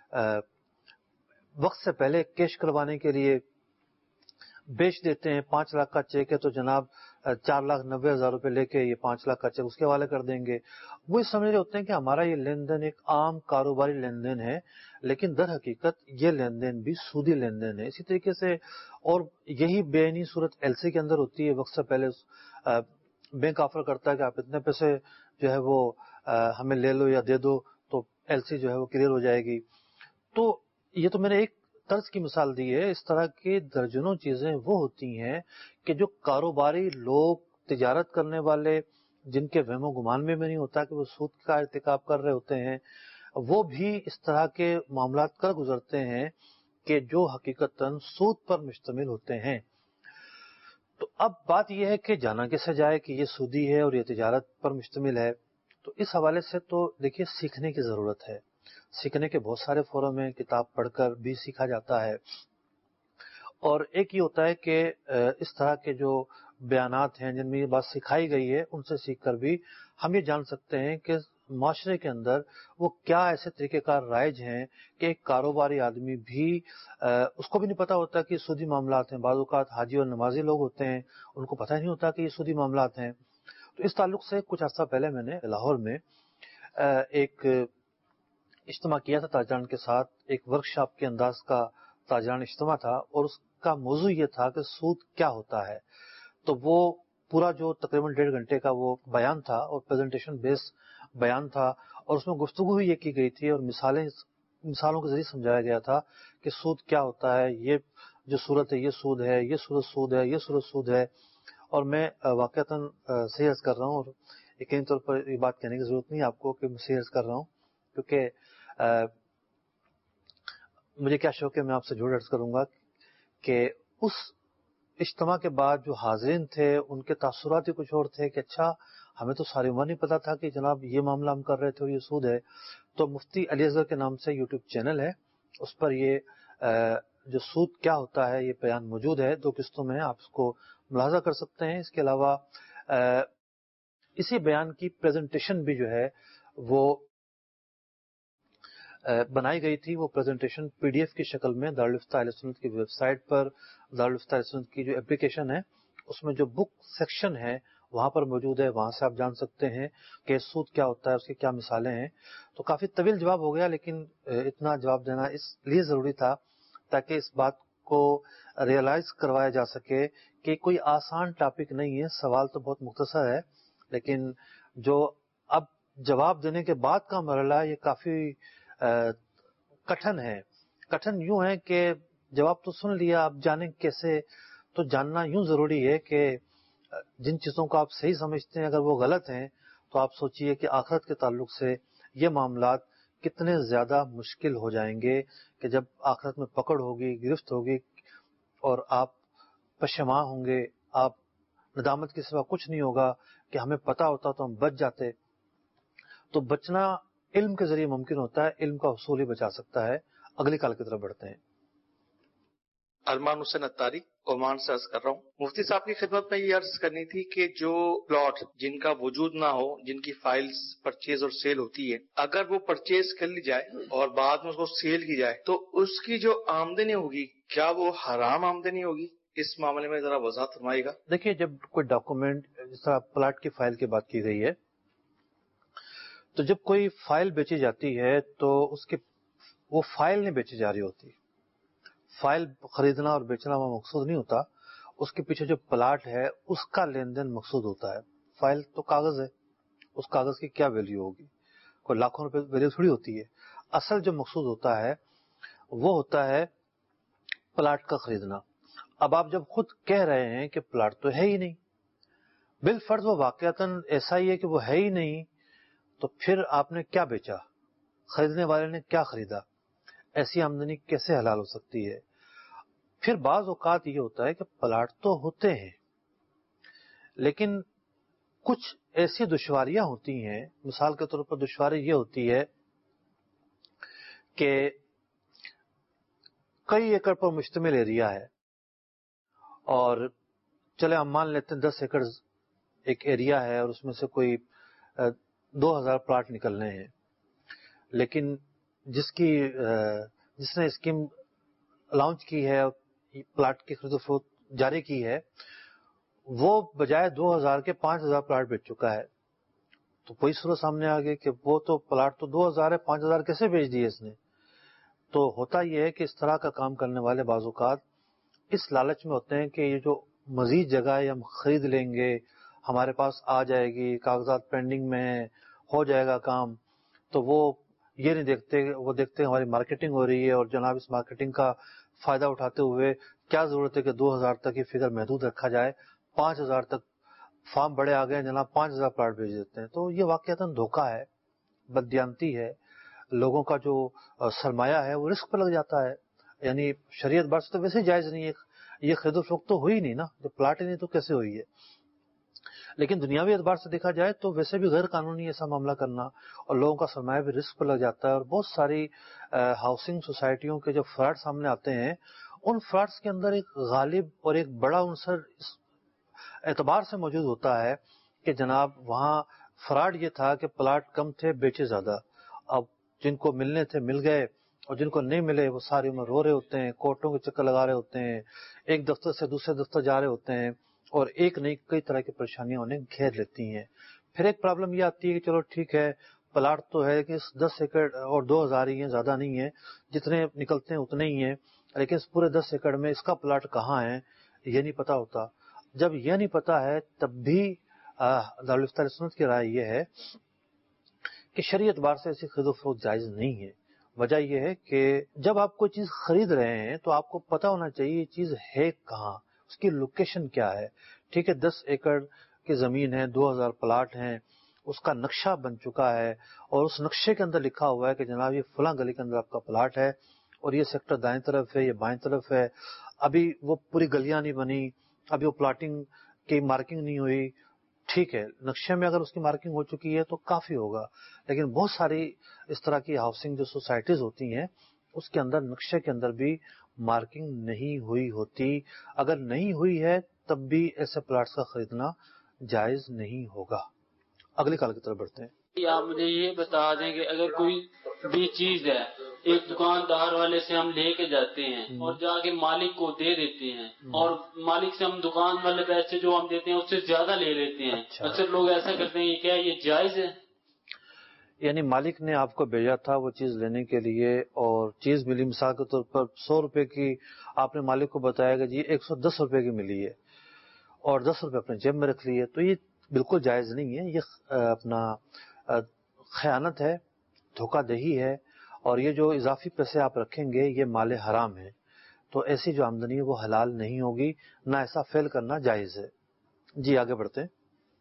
[SPEAKER 2] وقت سے پہلے کیش کروانے کے لیے بیچ دیتے ہیں. 5 لاکھ کا چیک ہے تو جناب 4,90,000 روپے لے کے یہ 5 لاکھ کا چیک اس کے حوالے کر دیں گے. وہ سمجھ رہے ہوتے ہیں کہ ہمارا یہ لین دین ایک عام کاروباری لین دین ہے، لیکن در حقیقت یہ لین دین بھی سودی لین دین ہے. اسی طریقے سے اور یہی بے عینی صورت ایل سی کے اندر ہوتی ہے. وقت سے پہلے بینک آفر کرتا ہے کہ آپ اتنے پیسے جو ہے وہ ہمیں لے لو یا دے دو تو ایل سی جو ہے وہ کلیئر ہو جائے گی. تو یہ تو میں نے ایک طرز کی مثال دی ہے. اس طرح کی درجنوں چیزیں وہ ہوتی ہیں کہ جو کاروباری لوگ، تجارت کرنے والے، جن کے وہم و گمان میں نہیں ہوتا کہ وہ سود کا ارتکاب کر رہے ہوتے ہیں، وہ بھی اس طرح کے معاملات کر گزرتے ہیں کہ جو حقیقتاً سود پر مشتمل ہوتے ہیں. تو اب بات یہ ہے کہ جانا کیسے جائے کہ یہ سودی ہے اور یہ تجارت پر مشتمل ہے. تو اس حوالے سے تو دیکھیے سیکھنے کی ضرورت ہے. سیکھنے کے بہت سارے فورم ہیں، کتاب پڑھ کر بھی سیکھا جاتا ہے. اور ایک یہ ہوتا ہے کہ اس طرح کے جو بیانات ہیں جن میں یہ بات سکھائی گئی ہے ان سے سیکھ کر بھی ہم یہ جان سکتے ہیں کہ معاشرے کے اندر وہ کیا ایسے طریقہ کار رائج ہیں کہ ایک کاروباری آدمی بھی اس کو بھی نہیں پتا ہوتا کہ یہ سودی معاملات ہیں. بعض اوقات حاجی اور نمازی لوگ ہوتے ہیں، ان کو پتہ ہی نہیں ہوتا کہ یہ سودی معاملات ہیں. تو اس تعلق سے کچھ عرصہ پہلے میں نے لاہور میں ایک اجتماع کیا تھا تاجران کے ساتھ. ایک ورکشاپ کے انداز کا ताजरान इज्तिमा था और उसका मौजू ये था कि सूद क्या होता है। तो वो पूरा जो तकरीबन 1.5 घंटे का वो बयान था और प्रेजेंटेशन बेस्ड बयान था, और उसमें गुफ्तगू भी ये की गई थी और मिसालों के जरिए समझाया गया था कि सूद क्या होता है, ये जो सूरत है ये सूद है, ये सूरत सूद है, ये सूरत सूद है। और मैं वाकईतन सही अर्ज कर रहा हूँ, और यकीनी तौर पर ये बात कहने की जरूरत नहीं आपको कि मैं सही अर्ज कर रहा हूँ, क्योंकि मुझे क्या शौक है, मैं आपसे जोड़ अर्ज करूंगा कि उस इज्तिमा के बाद जो हाजिरीन थे उनके तासुरात ही कुछ और थे कि अच्छा, हमें तो सारी उम्र नहीं पता था कि जनाब ये मामला हम कर रहे थे और ये सूद है। तो मुफ्ती अली असगर के नाम से यूट्यूब चैनल है, उस पर ये जो सूद क्या होता है ये बयान मौजूद है, 2 किस्तों में, आप उसको मुलाजा कर सकते हैं। इसके अलावा इसी बयान की प्रेजेंटेशन भी जो है वो बनाई गई थी। वो प्रेजेंटेशन पीडीएफ की शक्ल में दारुल इफ्ता अहले सुन्नत की वेबसाइट पर, दारुल इफ्ता अहले सुन्नत की जो एप्लीकेशन है उसमें जो बुक सेक्शन है वहां पर मौजूद है, वहां से आप जान सकते हैं कि सूद क्या होता है, उसकी क्या मिसालें हैं। तो काफी तवील जवाब हो गया, लेकिन इतना जवाब देना इसलिए जरूरी था ताकि इस बात को रियलाइज करवाया जा सके कि कोई आसान टॉपिक नहीं है। सवाल तो बहुत मुख्तसर है, लेकिन जो अब जवाब देने के बाद का मरहला ये काफी कठिन है। कठिन यूं है कि जवाब तो सुन लिया, अब जाने कैसे। तो जानना यूं जरूरी है कि जिन चीजों को आप सही समझते हैं अगर वो गलत हैं तो आप सोचिए कि आखिरत के ताल्लुक से ये मामलात कितने ज्यादा मुश्किल हो जाएंगे कि जब आखिरत में पकड़ होगी, गिरफ्त होगी और आप पशेमा होंगे, आप नदामत के सिवा कुछ नहीं होगा कि हमें पता होता तो हम बच जाते। तो बचना इल्म के जरिए मुमकिन होता है, इल्म का हुसूल ही बचा सकता है। अगली काल की तरफ बढ़ते हैं।
[SPEAKER 6] अरमान हुसैन अत्तारी ओमान से अर्ज कर रहा हूँ। मुफ्ती साहब की खिदमत में ये अर्ज करनी थी कि जो प्लॉट जिनका वजूद ना हो, जिनकी फाइल्स परचेज और सेल होती है, अगर वो परचेज कर ली जाए और बाद में उसको सेल की जाए तो उसकी जो आमदनी होगी क्या वो हराम आमदनी होगी? इस मामले में जरा वजाहत फरमाइएगा।
[SPEAKER 2] देखिए, जब कोई डॉक्यूमेंट, जिस तरह प्लाट की फाइल की बात की गई है, तो जब कोई फाइल बेची जाती है तो उसकी वो फाइल नहीं बेची जा रही होती। फाइल खरीदना और बेचना वो मकसूद नहीं होता, उसके पीछे जो प्लाट है उसका लेन देन मकसूद होता है। फाइल तो कागज है, उस कागज की क्या वैल्यू होगी, कोई लाखों रुपए वैल्यू थोड़ी होती है। असल जो मकसूद होता है वो होता है प्लाट का खरीदना। अब आप जब खुद कह रहे हैं कि प्लाट तो है ही नहीं, बिलफर्ज वो वाकयातन ऐसा ही है कि वो है ही नहीं, तो फिर आपने क्या बेचा, खरीदने वाले ने क्या खरीदा, ऐसी आमदनी कैसे हलाल हो सकती है? फिर बाज औकात ये होता है कि प्लाट तो होते हैं लेकिन कुछ ऐसी दुश्वारियां होती हैं। मिसाल के तौर पर दुश्वारी ये होती है कि कई एकड़ पर मुश्तमिल एरिया है और चले हम मान लेते हैं 10 एकड़ एक एरिया है और उसमें से कोई 2000 प्लाट निकलने हैं, लेकिन जिसने स्कीम लॉन्च की है, प्लाट की खरीदो फरोख्त जारी की है, वो बजाय 2000 के 5000 प्लाट बेच चुका है। तो वही सूरत सामने आ गई कि वो तो प्लाट तो 2000 है, 5000 कैसे बेच दिए इसने? तो होता यह है कि इस तरह का काम करने वाले बाज़-औक़ात इस लालच में होते हैं कि ये जो मजीद जगह है हम खरीद लेंगे, हमारे पास आ जाएगी, कागजात पेंडिंग में है, हो जाएगा काम। तो वो ये नहीं देखते, वो देखते हैं हमारी मार्केटिंग हो रही है और जनाब इस मार्केटिंग का फायदा उठाते हुए क्या जरूरत है कि 2000 तक ये फिगर महदूद रखा जाए, 5000 तक फार्म बड़े आ गए जनाब 5000 प्लाट भेज देते हैं। तो ये वाकईतन धोखा है, बददियानती है। लोगों का जो सरमाया है वो रिस्क पर लग जाता है। यानी शरीयत बात से तो वैसे जायज नहीं है, ये खरीदो फरोख्त तो हुई नहीं ना, जब प्लाट ही नहीं तो कैसे हुई है। लेकिन दुनियावी एतबार से देखा जाए तो वैसे भी गैर कानूनी ऐसा मामला करना और लोगों का सरमाया भी रिस्क पर लग जाता है। और बहुत सारी हाउसिंग सोसाइटियों के जो फ्रॉड सामने आते हैं, उन फ्रॉड्स के अंदर एक गालिब और एक बड़ा अंसर इस एतबार से मौजूद होता है कि जनाब वहाँ फ्रॉड ये था कि प्लाट कम थे, बेचे ज्यादा। अब जिनको मिलने थे मिल गए और जिनको नहीं मिले वो सारी उम्र रो रहे होते हैं, कोर्टों के चक्कर लगा रहे होते हैं, एक दफ्तर से दूसरे दफ्तर जा रहे होते हैं और एक नहीं कई तरह की परेशानियां उन्हें घेर लेती हैं। फिर एक प्रॉब्लम ये आती है कि चलो ठीक है پلاٹ تو ہے کہ 10 ایکڑ اور 2000 ہی ہیں، زیادہ نہیں ہے، جتنے نکلتے ہیں اتنے ہی ہیں، لیکن اس پورے 10 ایکڑ میں اس کا پلاٹ کہاں ہے یہ نہیں پتا ہوتا. جب یہ نہیں پتا ہے تب بھی دارالفتہ اہل سنت کی رائے یہ ہے کہ شرعی اعتبار سے ایسی خرید و فروخت جائز نہیں ہے. وجہ یہ ہے کہ جب آپ کوئی چیز خرید رہے ہیں تو آپ کو پتا ہونا چاہیے یہ چیز ہے کہاں، اس کی لوکیشن کیا ہے. ٹھیک ہے، 10 ایکڑ کی زمین ہے، 2000 پلاٹ ہیں، اس کا نقشہ بن چکا ہے اور اس نقشے کے اندر لکھا ہوا ہے کہ جناب یہ فلاں گلی کے اندر آپ کا پلاٹ ہے اور یہ سیکٹر دائیں طرف ہے، یہ بائیں طرف ہے. ابھی وہ پوری گلیاں نہیں بنی، ابھی وہ پلاٹنگ کی مارکنگ نہیں ہوئی. ٹھیک ہے، نقشے میں اگر اس کی مارکنگ ہو چکی ہے تو کافی ہوگا، لیکن بہت ساری اس طرح کی ہاؤسنگ جو سوسائٹیز ہوتی ہیں اس کے اندر نقشے کے اندر بھی مارکنگ نہیں ہوئی ہوتی. اگر نہیں ہوئی ہے تب بھی ایسے پلاٹس کا خریدنا جائز نہیں ہوگا. اگلی کال کی طرف بڑھتے ہیں.
[SPEAKER 7] آپ مجھے یہ بتا دیں کہ اگر کوئی بھی چیز ہے ایک دکاندار والے سے ہم لے کے جاتے ہیں اور جا کے مالک کو دے دیتے ہیں اور مالک سے ہم دکان والے پیسے جو ہم دیتے ہیں اس سے زیادہ لے لیتے ہیں، اکثر لوگ ایسا کرتے ہیں، کیا یہ جائز ہے؟
[SPEAKER 2] یعنی مالک نے آپ کو بھیجا تھا وہ چیز لینے کے لیے اور چیز ملی، مثال کے طور پر 100 روپے کی، آپ نے مالک کو بتایا کہ جی 110 روپے کی ملی ہے اور 10 روپے اپنے جیب میں رکھ لیے، تو یہ بالکل جائز نہیں ہے. یہ اپنا خیانت ہے، دھوکہ دہی ہے، اور یہ جو اضافی پیسے آپ رکھیں گے یہ مال حرام ہے. تو ایسی جو آمدنی ہے وہ حلال نہیں ہوگی، نہ ایسا فعل کرنا جائز ہے. جی آگے بڑھتے ہیں.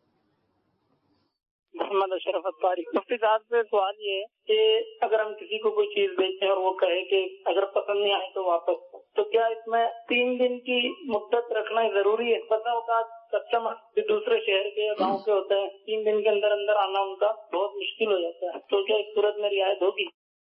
[SPEAKER 8] محمد اشرف اطاری. مفتی صاحب سے سوال یہ ہے کہ اگر ہم کسی کو کوئی چیز بیچتے ہیں اور وہ کہے کہ اگر پسند نہیں آئے تو واپس، تو کیا اس میں 3 دن کی مدت رکھنا ضروری ہے؟ بتا اوقات کسٹمر جو دوسرے شہر کے یا گاؤں کے ہوتے ہیں 3 دن کے اندر اندر آنا ان کا بہت مشکل ہو جاتا ہے، تو کیا اس صورت میں رعایت ہوگی؟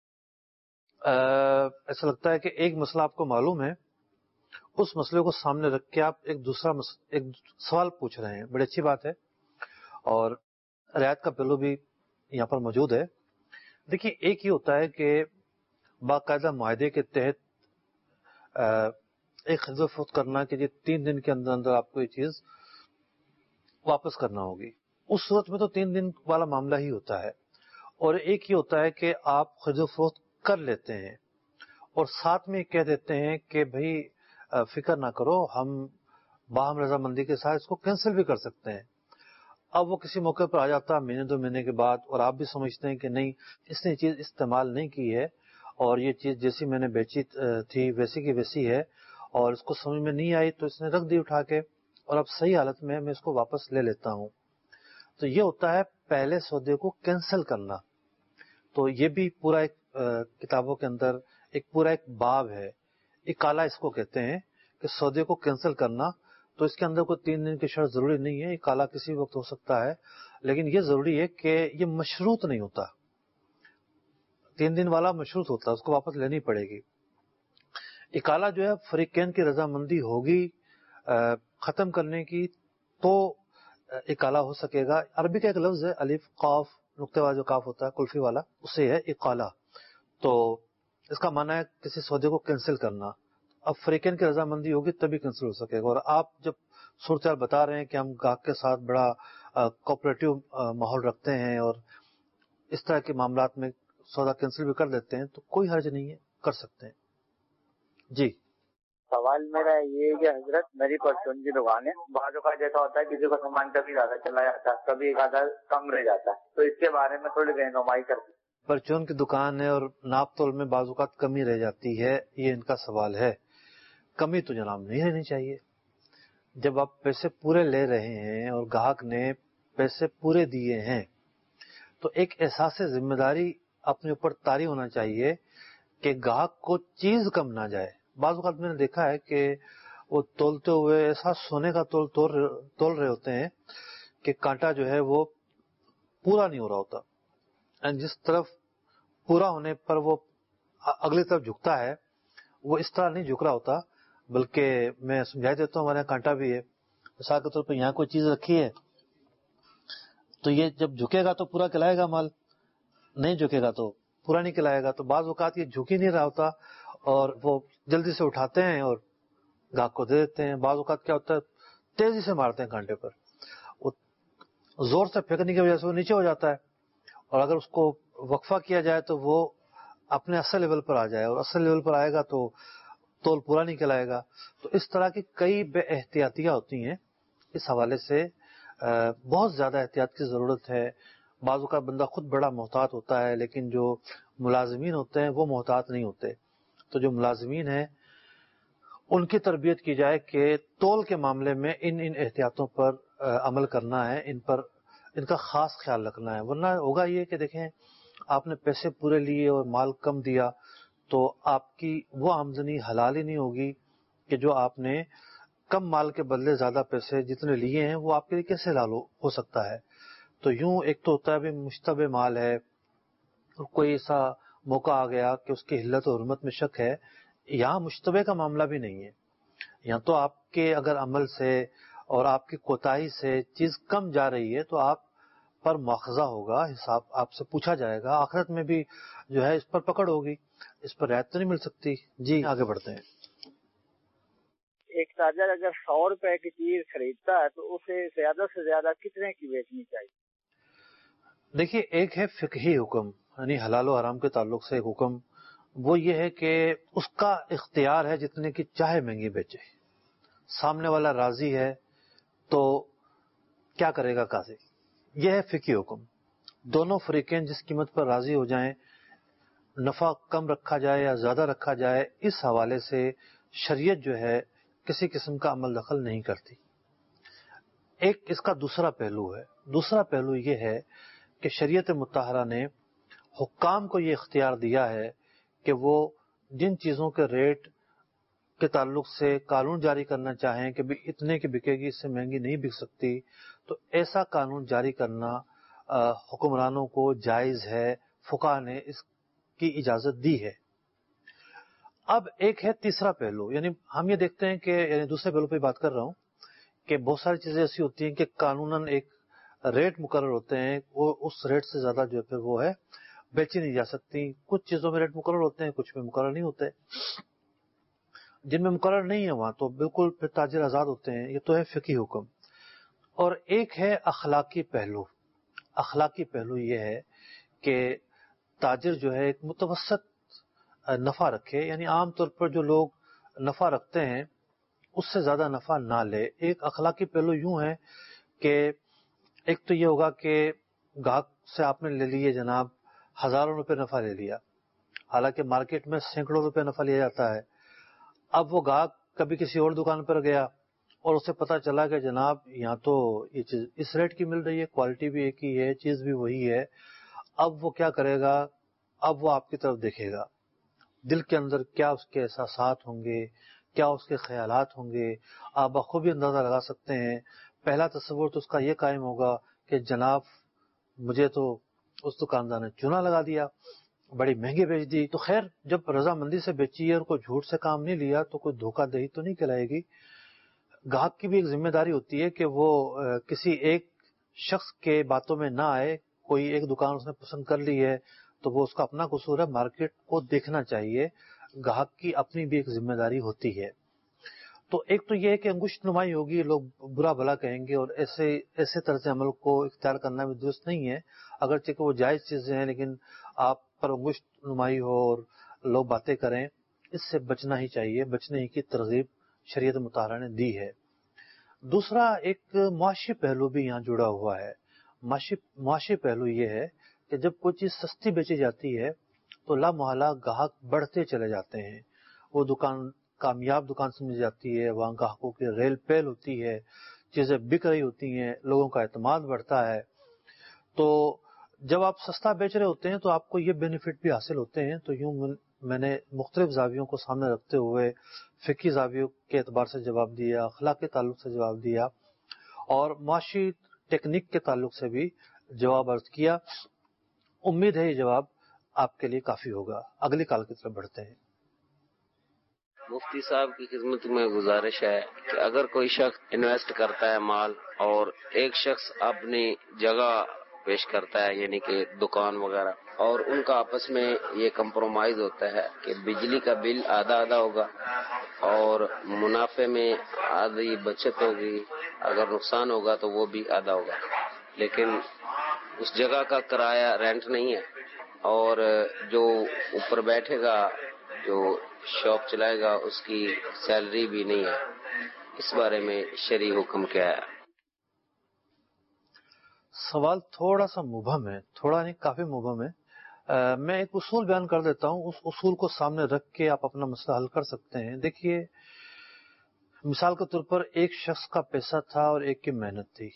[SPEAKER 2] ایسا لگتا ہے کہ ایک مسئلہ آپ کو معلوم ہے، اس مسئلے کو سامنے رکھ کے آپ ایک سوال پوچھ رہے ہیں. بڑی اچھی بات ہے اور رعایت کا پہلو بھی یہاں پر موجود ہے. دیکھیے، ایک ہی ہوتا ہے کہ باقاعدہ معاہدے کے تحت ایک خرید و فروخت کرنا کہ یہ 3 دن کے اندر اندر آپ کو یہ چیز واپس کرنا ہوگی. اس صورت میں تو 3 دن والا معاملہ ہی ہوتا ہے. اور ایک ہی ہوتا ہے کہ آپ خرید و فروخت کر لیتے ہیں اور ساتھ میں کہہ دیتے ہیں کہ بھائی فکر نہ کرو، ہم باہم رضامندی کے ساتھ اس کو کینسل بھی کر سکتے ہیں. اب وہ کسی موقع پر آ جاتا ہے مہینے 2 مہینے کے بعد اور آپ بھی سمجھتے ہیں کہ نہیں، اس نے چیز استعمال نہیں کی ہے اور یہ چیز جیسی میں نے بیچی تھی ویسی کی ویسی ہے اور اس کو سمجھ میں نہیں آئی تو اس نے رکھ دی اٹھا کے اور اب صحیح حالت میں اس کو واپس لے لیتا ہوں. تو یہ ہوتا ہے پہلے سودے کو کینسل کرنا. تو یہ بھی پورا ایک کتابوں کے اندر ایک پورا ایک باب ہے. اقالہ اس کو کہتے ہیں کہ سودے کو کینسل کرنا. تو اس کے اندر کوئی 3 دن کی شرط ضروری نہیں ہے، اقالہ کسی وقت ہو سکتا ہے، لیکن یہ ضروری ہے کہ یہ مشروط نہیں ہوتا. 3 دن والا مشروط ہوتا ہے، اس کو واپس لینی پڑے گی. اقالہ جو ہے فریقین کی رضامندی ہوگی ختم کرنے کی تو اقالہ ہو سکے گا. عربی کا ایک لفظ ہے الف قاف نقطے والا جو کاف ہوتا ہے کلفی والا، اسے ہے اقالہ. تو اس کا معنی ہے کسی سودے کو کینسل کرنا. اب فریقین کی رضامندی ہوگی تبھی کینسل ہو سکے گا. اور آپ جب صورتحال بتا رہے ہیں کہ ہم گاہک کے ساتھ بڑا کوآپریٹو ماحول رکھتے ہیں اور اس طرح کے معاملات میں سودا کینسل بھی کر دیتے ہیں تو کوئی حرج نہیں ہے، کر سکتے ہیں. جی
[SPEAKER 9] سوال میرا یہ ہے کہ حضرت میری پرچون کی دکان ہے، بعض اوقات جیسا ہوتا ہے کسی کو سامان کبھی زیادہ چلا جاتا ہے کبھی ایک آدھا کم رہ جاتا ہے، تو اس کے بارے میں تھوڑی رہنمائی کرتے.
[SPEAKER 2] پرچون کی دکان ہے اور ناپ تول میں بعض اوقات کمی رہ جاتی ہے، یہ ان کا سوال ہے. کمی تو جناب نہیں رہنی چاہیے. جب آپ پیسے پورے لے رہے ہیں اور گاہک نے پیسے پورے دیے ہیں تو ایک احساس ذمہ داری اپنے اوپر طاری ہونا چاہیے کہ گاہک کو چیز کم نہ جائے. بعض اوقات میں نے دیکھا ہے کہ وہ تولتے ہوئے ایسا سونے کا تول رہے ہوتے ہیں کہ کانٹا جو ہے وہ پورا نہیں ہو رہا ہوتا. جس طرف پورا ہونے پر وہ اگلی طرف جھکتا ہے وہ اس طرح نہیں جھک رہا ہوتا، بلکہ میں سمجھا دیتا ہوں. ہمارے یہاں کانٹا بھی ہے، مثال کے طور پہ یہاں کوئی چیز رکھی ہے تو یہ جب جھکے گا تو پورا کھلائے گا مال، نہیں جھکے گا تو پورا نہیں کھلائے گا. تو بعض اوقات یہ جھک ہی نہیں رہا ہوتا اور وہ جلدی سے اٹھاتے ہیں اور گاہک کو دے دیتے ہیں. بعض اوقات کیا ہوتا ہے تیزی سے مارتے ہیں کانٹے پر، وہ زور سے پھینکنے کی وجہ سے وہ نیچے ہو جاتا ہے اور اگر اس کو وقفہ کیا جائے تو وہ اپنے اصل لیول پر آ جائے، اور اصل لیول پر آئے گا تو تول پورا نہیں کہلائے گا. تو اس طرح کی کئی بے احتیاطیاں ہوتی ہیں. اس حوالے سے بہت زیادہ احتیاط کی ضرورت ہے. بعض اوقات بندہ خود بڑا محتاط ہوتا ہے لیکن جو ملازمین ہوتے ہیں وہ محتاط نہیں ہوتے. تو جو ملازمین ہیں ان کی تربیت کی جائے کہ تول کے معاملے میں ان احتیاطوں پر عمل کرنا ہے، ان کا خاص خیال رکھنا ہے. ورنہ ہوگا یہ کہ دیکھیں آپ نے پیسے پورے لیے اور مال کم دیا تو آپ کی وہ آمدنی حلال ہی نہیں ہوگی کہ جو آپ نے کم مال کے بدلے زیادہ پیسے جتنے لیے ہیں وہ آپ کے لیے کیسے حلال ہو سکتا ہے. تو یوں ایک تو ہوتا ہے بھی مشتبہ مال ہے، کوئی ایسا موقع آ گیا کہ اس کی حلت و حرمت میں شک ہے. یہاں مشتبہ کا معاملہ بھی نہیں ہے. یہاں تو آپ کے اگر عمل سے اور آپ کی کوتاہی سے چیز کم جا رہی ہے تو آپ پر مواخذہ ہوگا، حساب آپ سے پوچھا جائے گا. آخرت میں بھی جو ہے اس پر پکڑ ہوگی، اس پر رعایت تو نہیں مل سکتی. جی آگے بڑھتے ہیں.
[SPEAKER 10] ایک تاجر اگر 100 روپے کی چیز خریدتا ہے تو اسے زیادہ سے زیادہ کتنے کی بیچنی چاہیے؟
[SPEAKER 2] دیکھیے ایک ہے فقہی حکم، یعنی حلال و حرام کے تعلق سے ایک حکم، وہ یہ ہے کہ اس کا اختیار ہے جتنے کی چاہے مہنگی بیچے. سامنے والا راضی ہے تو کیا کرے گا قاضی، یہ ہے فقہی حکم. دونوں فریقین جس قیمت پر راضی ہو جائیں، نفع کم رکھا جائے یا زیادہ رکھا جائے، اس حوالے سے شریعت جو ہے کسی قسم کا عمل دخل نہیں کرتی. ایک اس کا دوسرا پہلو ہے. دوسرا پہلو یہ ہے کہ شریعت مطہرہ نے حکام کو یہ اختیار دیا ہے کہ وہ جن چیزوں کے ریٹ کے تعلق سے قانون جاری کرنا چاہیں کہ بھی اتنے کی بکے گی، اس سے مہنگی نہیں بک سکتی، تو ایسا قانون جاری کرنا حکمرانوں کو جائز ہے. فقہا نے اس کی اجازت دی ہے. اب ایک ہے تیسرا پہلو، یعنی ہم یہ دیکھتے ہیں کہ یعنی دوسرے پہلو پہ بات کر رہا ہوں کہ بہت ساری چیزیں ایسی ہوتی ہیں کہ قانوناً ایک ریٹ مقرر ہوتے ہیں، وہ اس ریٹ سے زیادہ جو ہے پھر وہ ہے بیچی نہیں جا سکتی. کچھ چیزوں میں ریٹ مقرر ہوتے ہیں، کچھ میں مقرر نہیں ہوتے. جن میں مقرر نہیں ہے وہاں تو بالکل پھر تاجر آزاد ہوتے ہیں. یہ تو ہے فقہی حکم. اور ایک ہے اخلاقی پہلو. اخلاقی پہلو یہ ہے کہ تاجر جو ہے ایک متوسط نفع رکھے، یعنی عام طور پر جو لوگ نفع رکھتے ہیں اس سے زیادہ نفع نہ لے. ایک اخلاقی پہلو یوں ہے کہ ایک تو یہ ہوگا کہ گاہک سے آپ نے لے لیے جناب 1000 روپے نفع لے لیا، حالانکہ مارکیٹ میں سینکڑوں روپے نفع لیا جاتا ہے. اب وہ گاہک کبھی کسی اور دکان پر گیا اور اسے پتا چلا کہ جناب یہاں تو یہ چیز اس ریٹ کی مل رہی ہے، کوالٹی بھی ایک ہی ہے، چیز بھی وہی ہے. اب وہ کیا کرے گا؟ اب وہ آپ کی طرف دیکھے گا. دل کے اندر کیا اس کے احساسات ہوں گے، کیا اس کے خیالات ہوں گے، آپ بخوبی اندازہ لگا سکتے ہیں. پہلا تصور تو اس کا یہ قائم ہوگا کہ جناب مجھے تو اس دکاندار نے چونا لگا دیا، بڑی مہنگی بیچ دی. تو خیر جب رضامندی سے بیچی ہے اور کوئی جھوٹ سے کام نہیں لیا تو کوئی دھوکہ دہی تو نہیں کہلائے گی. گاہک کی بھی ایک ذمہ داری ہوتی ہے کہ وہ کسی ایک شخص کے باتوں میں نہ آئے. کوئی ایک دکان اس نے پسند کر لی ہے تو وہ اس کا اپنا قصور ہے، مارکیٹ کو دیکھنا چاہیے. گاہک کی اپنی بھی ایک ذمہ داری ہوتی ہے. تو ایک تو یہ ہے کہ انگشت نمائی ہوگی، لوگ برا بھلا کہیں گے، اور ایسے طرز عمل کو اختیار کرنا بھی درست نہیں ہے. اگرچہ کہ وہ جائز چیزیں ہیں لیکن آپ پر انگشت نمائی ہو اور لوگ باتیں کریں، اس سے بچنا ہی چاہیے. بچنے ہی کی ترغیب شریعت مطہرہ نے دی ہے. دوسرا ایک معاشی پہلو بھی یہاں جڑا ہوا ہے. معاشی پہلو یہ ہے کہ جب کوئی چیز سستی بیچی جاتی ہے تو لا محالہ گاہک بڑھتے چلے جاتے ہیں. وہ دکان کامیاب دکان سمجھی جاتی ہے، وہاں گاہکوں کی ریل پیل ہوتی ہے، چیزیں بک رہی ہوتی ہیں، لوگوں کا اعتماد بڑھتا ہے. تو جب آپ سستا بیچ رہے ہوتے ہیں تو آپ کو یہ بینیفٹ بھی حاصل ہوتے ہیں. تو یوں میں نے مختلف زاویوں کو سامنے رکھتے ہوئے فقہی زاویوں کے اعتبار سے جواب دیا، اخلاق کے تعلق سے جواب دیا، اور معاشی ٹیکنیک کے تعلق سے بھی جواب عرض کیا. امید ہے یہ جواب آپ کے لیے کافی ہوگا. اگلی کال کی طرف بڑھتے ہیں.
[SPEAKER 11] مفتی صاحب کی خدمت میں گزارش ہے کہ اگر کوئی شخص انویسٹ کرتا ہے مال اور ایک شخص اپنی جگہ پیش کرتا ہے، یعنی کہ دکان وغیرہ، اور ان کا آپس میں یہ کمپرومائز ہوتا ہے کہ بجلی کا بل آدھا ہوگا اور منافع میں آدھی بچت ہوگی، اگر نقصان ہوگا تو وہ بھی آدھا ہوگا، لیکن اس جگہ کا کرایہ رینٹ نہیں ہے، اور جو اوپر بیٹھے گا جو شاپ چلائے گا اس کی سیلری بھی نہیں ہے، اس بارے میں شرعی حکم کیا ہے؟
[SPEAKER 2] سوال تھوڑا سا مبہم ہے، تھوڑا نہیں کافی مبہم ہے. میں ایک اصول بیان کر دیتا ہوں، اس اصول کو سامنے رکھ کے آپ اپنا مسئلہ حل کر سکتے ہیں. دیکھیے، مثال کے طور پر ایک شخص کا پیسہ تھا اور ایک کی محنت تھی.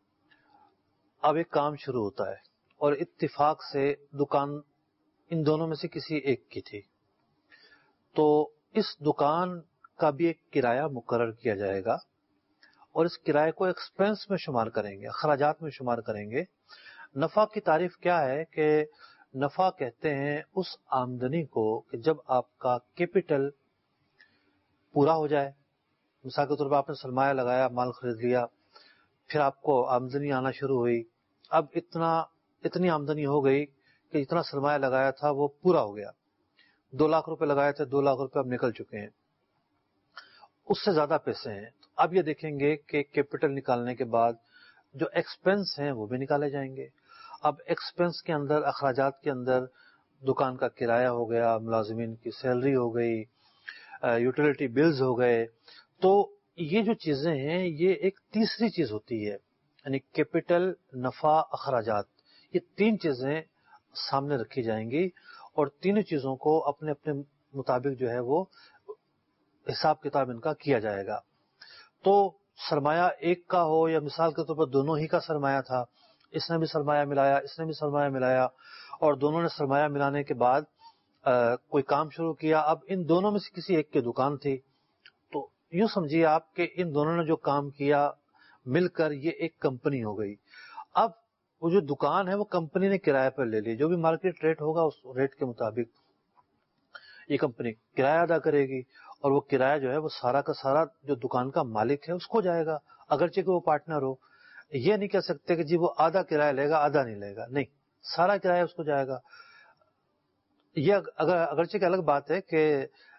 [SPEAKER 2] اب ایک کام شروع ہوتا ہے اور اتفاق سے دکان ان دونوں میں سے کسی ایک کی تھی، تو اس دکان کا بھی ایک کرایہ مقرر کیا جائے گا اور اس کرائے کو ایکسپنس میں شمار کریں گے، اخراجات میں شمار کریں گے. نفع کی تعریف کیا ہے کہ نفع کہتے ہیں اس آمدنی کو کہ جب آپ کا کیپٹل پورا ہو جائے. مثال کے طور پر آپ نے سرمایہ لگایا، مال خرید لیا، پھر آپ کو آمدنی آنا شروع ہوئی. اب اتنی آمدنی ہو گئی کہ جتنا سرمایہ لگایا تھا وہ پورا ہو گیا. 2 لاکھ روپے لگائے تھے، 2 لاکھ روپے اب نکل چکے ہیں، اس سے زیادہ پیسے ہیں. اب یہ دیکھیں گے کہ کیپٹل نکالنے کے بعد جو ایکسپنس ہیں وہ بھی نکالے جائیں گے. اب ایکسپنس کے اندر، اخراجات کے اندر دکان کا کرایہ ہو گیا، ملازمین کی سیلری ہو گئی، یوٹیلیٹی بلز ہو گئے. تو یہ جو چیزیں ہیں یہ ایک تیسری چیز ہوتی ہے، یعنی کیپٹل، نفع، اخراجات، یہ 3 چیزیں سامنے رکھی جائیں گی اور تینوں چیزوں کو اپنے اپنے مطابق جو ہے وہ حساب کتاب ان کا کیا جائے گا. تو سرمایہ ایک کا ہو یا مثال کے طور پر دونوں ہی کا سرمایہ تھا، اس نے بھی سرمایہ ملایا، اس نے بھی سرمایہ ملایا، اور دونوں نے سرمایہ ملانے کے بعد کوئی کام شروع کیا. اب ان دونوں میں سے کسی ایک کی دکان تھی، تو یوں سمجھیے آپ کہ ان دونوں نے جو کام کیا مل کر یہ ایک کمپنی ہو گئی. اب وہ جو دکان ہے وہ کمپنی نے کرایہ پر لے لی، جو بھی مارکیٹ ریٹ ہوگا اس ریٹ کے مطابق یہ کمپنی کرایہ ادا کرے گی، اور وہ کرایہ جو ہے وہ سارا کا سارا جو دکان کا مالک ہے اس کو جائے گا، اگرچہ کہ وہ پارٹنر ہو. یہ نہیں کہہ سکتے کہ جی وہ آدھا کرایہ لے گا آدھا نہیں لے گا، نہیں، سارا کرایہ اس کو جائے گا. یہ اگرچہ کہ الگ بات ہے کہ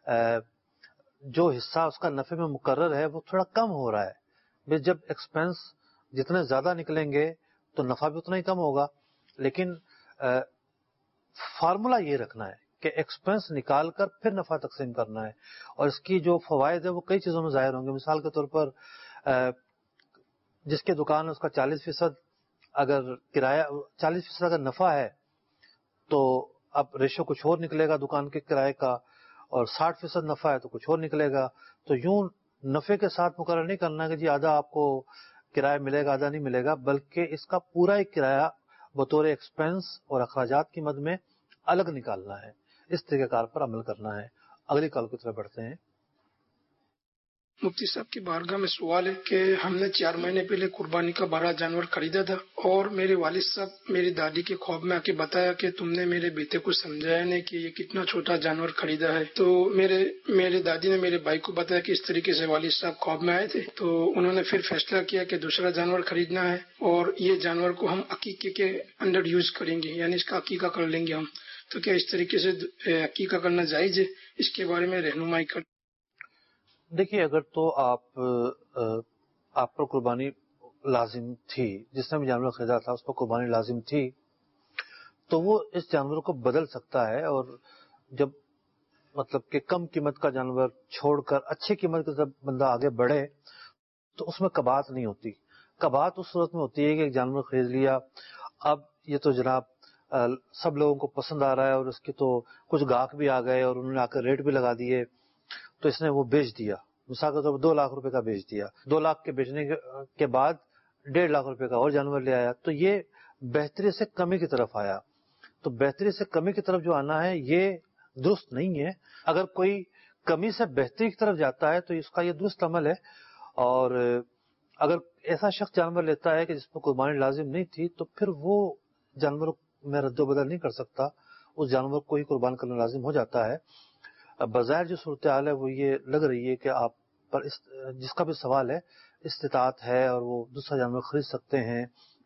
[SPEAKER 2] جو حصہ اس کا نفع میں مقرر ہے وہ تھوڑا کم ہو رہا ہے. جب ایکسپنس جتنے زیادہ نکلیں گے تو نفع بھی اتنا ہی کم ہوگا، لیکن فارمولا یہ رکھنا ہے کہ ایکسپنس نکال کر پھر نفع تقسیم کرنا ہے، اور اس کی جو فوائد ہے وہ کئی چیزوں میں ظاہر ہوں گے. مثال کے طور پر جس کے دکان ہے اس کا 40% اگر کرایہ 40% اگر نفع ہے تو اب ریشو کچھ اور نکلے گا دکان کے کرائے کا، اور 60% نفع ہے تو کچھ اور نکلے گا. تو یوں نفع کے ساتھ مقرر نہیں کرنا کہ جی آدھا آپ کو کرایہ ملے گا آدھا نہیں ملے گا، بلکہ اس کا پورا ایک کرایہ بطور ایکسپنس اور اخراجات کی مد میں الگ نکالنا ہے. اس طریقہ کار پر عمل کرنا ہے. اگلی کال کی طرف بڑھتے ہیں.
[SPEAKER 12] مفتی صاحب کی بارگاہ میں سوال ہے کہ ہم نے 4 مہینے پہلے قربانی کا بڑا جانور خریدا تھا، اور میرے والد صاحب میری دادی کے خواب میں آ کے بتایا کہ تم نے میرے بیٹے کو سمجھایا نہیں کہ یہ کتنا چھوٹا جانور خریدا ہے. تو میرے دادی نے میرے بھائی کو بتایا کہ اس طریقے سے والد صاحب خواب میں آئے تھے، تو انہوں نے پھر فیصلہ کیا کہ دوسرا جانور خریدنا ہے اور یہ جانور کو ہم عقیقے کے انڈر یوز کریں گے، یعنی اس کا عقیقہ کر لیں گے ہم. تو کیا اس طریقے سے عقیقہ کرنا جائز ہے؟ اس کے بارے میں رہنمائی کر.
[SPEAKER 2] دیکھیے، اگر تو آپ پر قربانی لازم تھی، جس نے بھی جانور خریدا تھا اس پر قربانی لازم تھی، تو وہ اس جانور کو بدل سکتا ہے. اور جب مطلب کہ کم قیمت کا جانور چھوڑ کر اچھی قیمت کی طرف بندہ آگے بڑھے تو اس میں کباط نہیں ہوتی. کباط اس صورت میں ہوتی ہے کہ ایک جانور خرید لیا، اب یہ تو جناب سب لوگوں کو پسند آ رہا ہے اور اس کی تو کچھ گاہک بھی آ گئے اور انہوں نے آ کر ریٹ بھی لگا دیے، تو اس نے وہ بیچ دیا. مثال کے طور پر 2 لاکھ روپے کا بیچ دیا. 2 لاکھ کے بیچنے کے بعد 1.5 لاکھ روپے کا اور جانور لے آیا، تو یہ بہتری سے کمی کی طرف آیا. تو بہتری سے کمی کی طرف جو آنا ہے یہ درست نہیں ہے. اگر کوئی کمی سے بہتری کی طرف جاتا ہے تو اس کا یہ درست عمل ہے. اور اگر ایسا شخص جانور لیتا ہے کہ جس پر قربانی لازم نہیں تھی تو پھر وہ جانور میں رد و بدل نہیں کر سکتا، اس جانور کو ہی قربان کرنا لازم ہو جاتا ہے. بظاہر جو صورتحال ہے وہ یہ لگ رہی ہے کہ آپ پر جس کا بھی سوال ہے استطاعت ہے اور وہ دوسرا جانور خرید سکتے ہیں.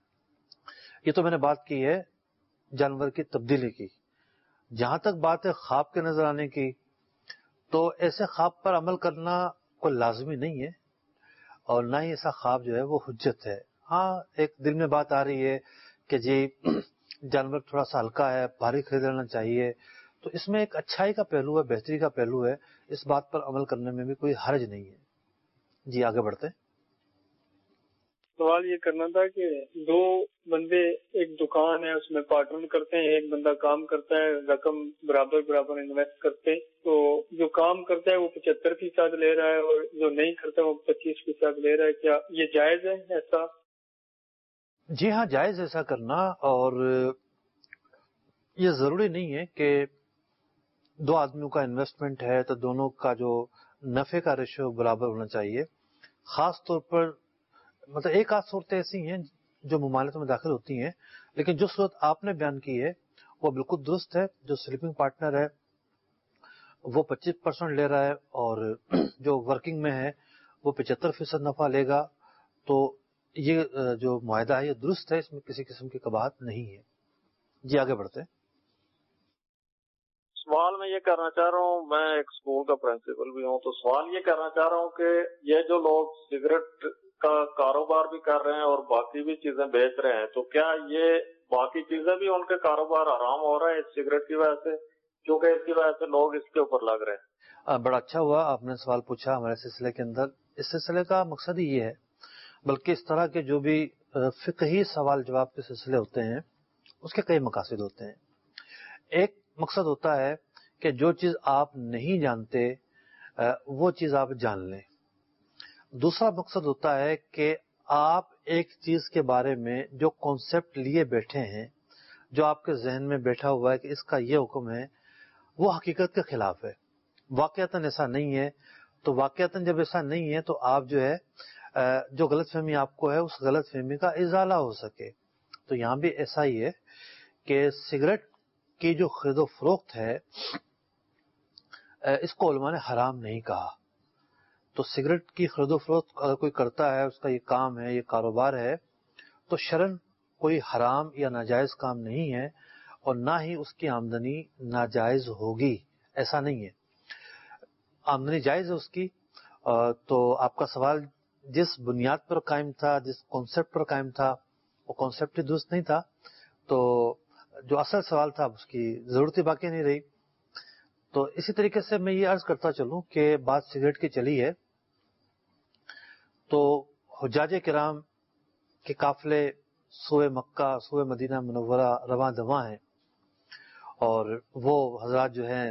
[SPEAKER 2] یہ تو میں نے بات کی ہے جانور کی تبدیلی کی. جہاں تک بات ہے خواب کے نظر آنے کی، تو ایسے خواب پر عمل کرنا کوئی لازمی نہیں ہے، اور نہ ہی ایسا خواب جو ہے وہ حجت ہے. ہاں، ایک دل میں بات آ رہی ہے کہ جی جانور تھوڑا سا ہلکا ہے، بھاری خرید لینا چاہیے، تو اس میں ایک اچھائی کا پہلو ہے، بہتری کا پہلو ہے، اس بات پر عمل کرنے میں بھی کوئی حرج نہیں ہے. جی آگے بڑھتے ہیں.
[SPEAKER 13] سوال یہ کرنا تھا کہ دو بندے ایک دکان ہے اس میں پارٹنر کرتے ہیں، ایک بندہ کام کرتا ہے، رقم برابر انویسٹ کرتے، تو جو کام کرتا ہے وہ 75% لے رہا ہے اور جو نہیں کرتا وہ 25% لے رہا ہے، کیا یہ جائز ہے ایسا؟
[SPEAKER 2] جی ہاں جائز ایسا کرنا، اور یہ ضروری نہیں ہے کہ دو آدمیوں کا انویسٹمنٹ ہے تو دونوں کا جو نفع کا ریشو برابر ہونا چاہیے. خاص طور پر مطلب ایک آدھ صورتیں ایسی ہیں جو ممالک میں داخل ہوتی ہیں، لیکن جو صورت آپ نے بیان کی ہے وہ بالکل درست ہے. جو سلیپنگ پارٹنر ہے وہ 25% لے رہا ہے اور جو ورکنگ میں ہے وہ 75% نفع لے گا، تو یہ جو معاہدہ ہے یہ درست ہے، اس میں کسی قسم کی قباحت نہیں ہے. جی آگے بڑھتے ہیں.
[SPEAKER 14] سوال میں یہ کرنا چاہ رہا ہوں، میں ایک اسکول کا پرنسپل بھی ہوں، تو سوال یہ کرنا چاہ رہا ہوں کہ یہ جو لوگ سگریٹ کا کاروبار بھی کر رہے ہیں اور باقی بھی چیزیں بیچ رہے ہیں، تو کیا یہ باقی چیزیں بھی ان کے کاروبار حرام ہو رہا ہے اس سگریٹ کی وجہ سے، کیونکہ اس کی وجہ سے لوگ اس کے اوپر لگ رہے ہیں؟
[SPEAKER 2] بڑا اچھا ہوا آپ نے سوال پوچھا ہمارے سلسلے کے اندر. اس سلسلے کا مقصد ہی یہ ہے، بلکہ اس طرح کے جو بھی فقہی سوال جواب کے سلسلے ہوتے ہیں اس کے کئی مقاصد ہوتے ہیں. ایک مقصد ہوتا ہے کہ جو چیز آپ نہیں جانتے وہ چیز آپ جان لیں. دوسرا مقصد ہوتا ہے کہ آپ ایک چیز کے بارے میں جو کانسیپٹ لیے بیٹھے ہیں، جو آپ کے ذہن میں بیٹھا ہوا ہے کہ اس کا یہ حکم ہے، وہ حقیقت کے خلاف ہے، واقعتاً ایسا نہیں ہے. تو واقعتاً جب ایسا نہیں ہے تو آپ جو ہے جو غلط فہمی آپ کو ہے اس غلط فہمی کا ازالہ ہو سکے. تو یہاں بھی ایسا ہی ہے کہ سگریٹ کی جو خرید و فروخت ہے اس کو علماء نے حرام نہیں کہا. تو سگریٹ کی خرید و فروخت اگر کوئی کرتا ہے، اس کا یہ کام ہے، یہ کاروبار ہے، تو شرعاً کوئی حرام یا ناجائز کام نہیں ہے، اور نہ ہی اس کی آمدنی ناجائز ہوگی، ایسا نہیں ہے. آمدنی جائز ہے اس کی. تو آپ کا سوال جس بنیاد پر قائم تھا، جس کانسیپٹ پر قائم تھا، وہ کانسیپٹ ہی درست نہیں تھا، تو جو اصل سوال تھا اس کی ضرورت ہی باقی نہیں رہی. تو اسی طریقے سے میں یہ عرض کرتا چلوں کہ بات سگریٹ کی چلی ہے تو حجاج کرام کے قافلے سوئے مکہ سوئے مدینہ منورہ رواں دواں ہیں، اور وہ حضرات جو ہیں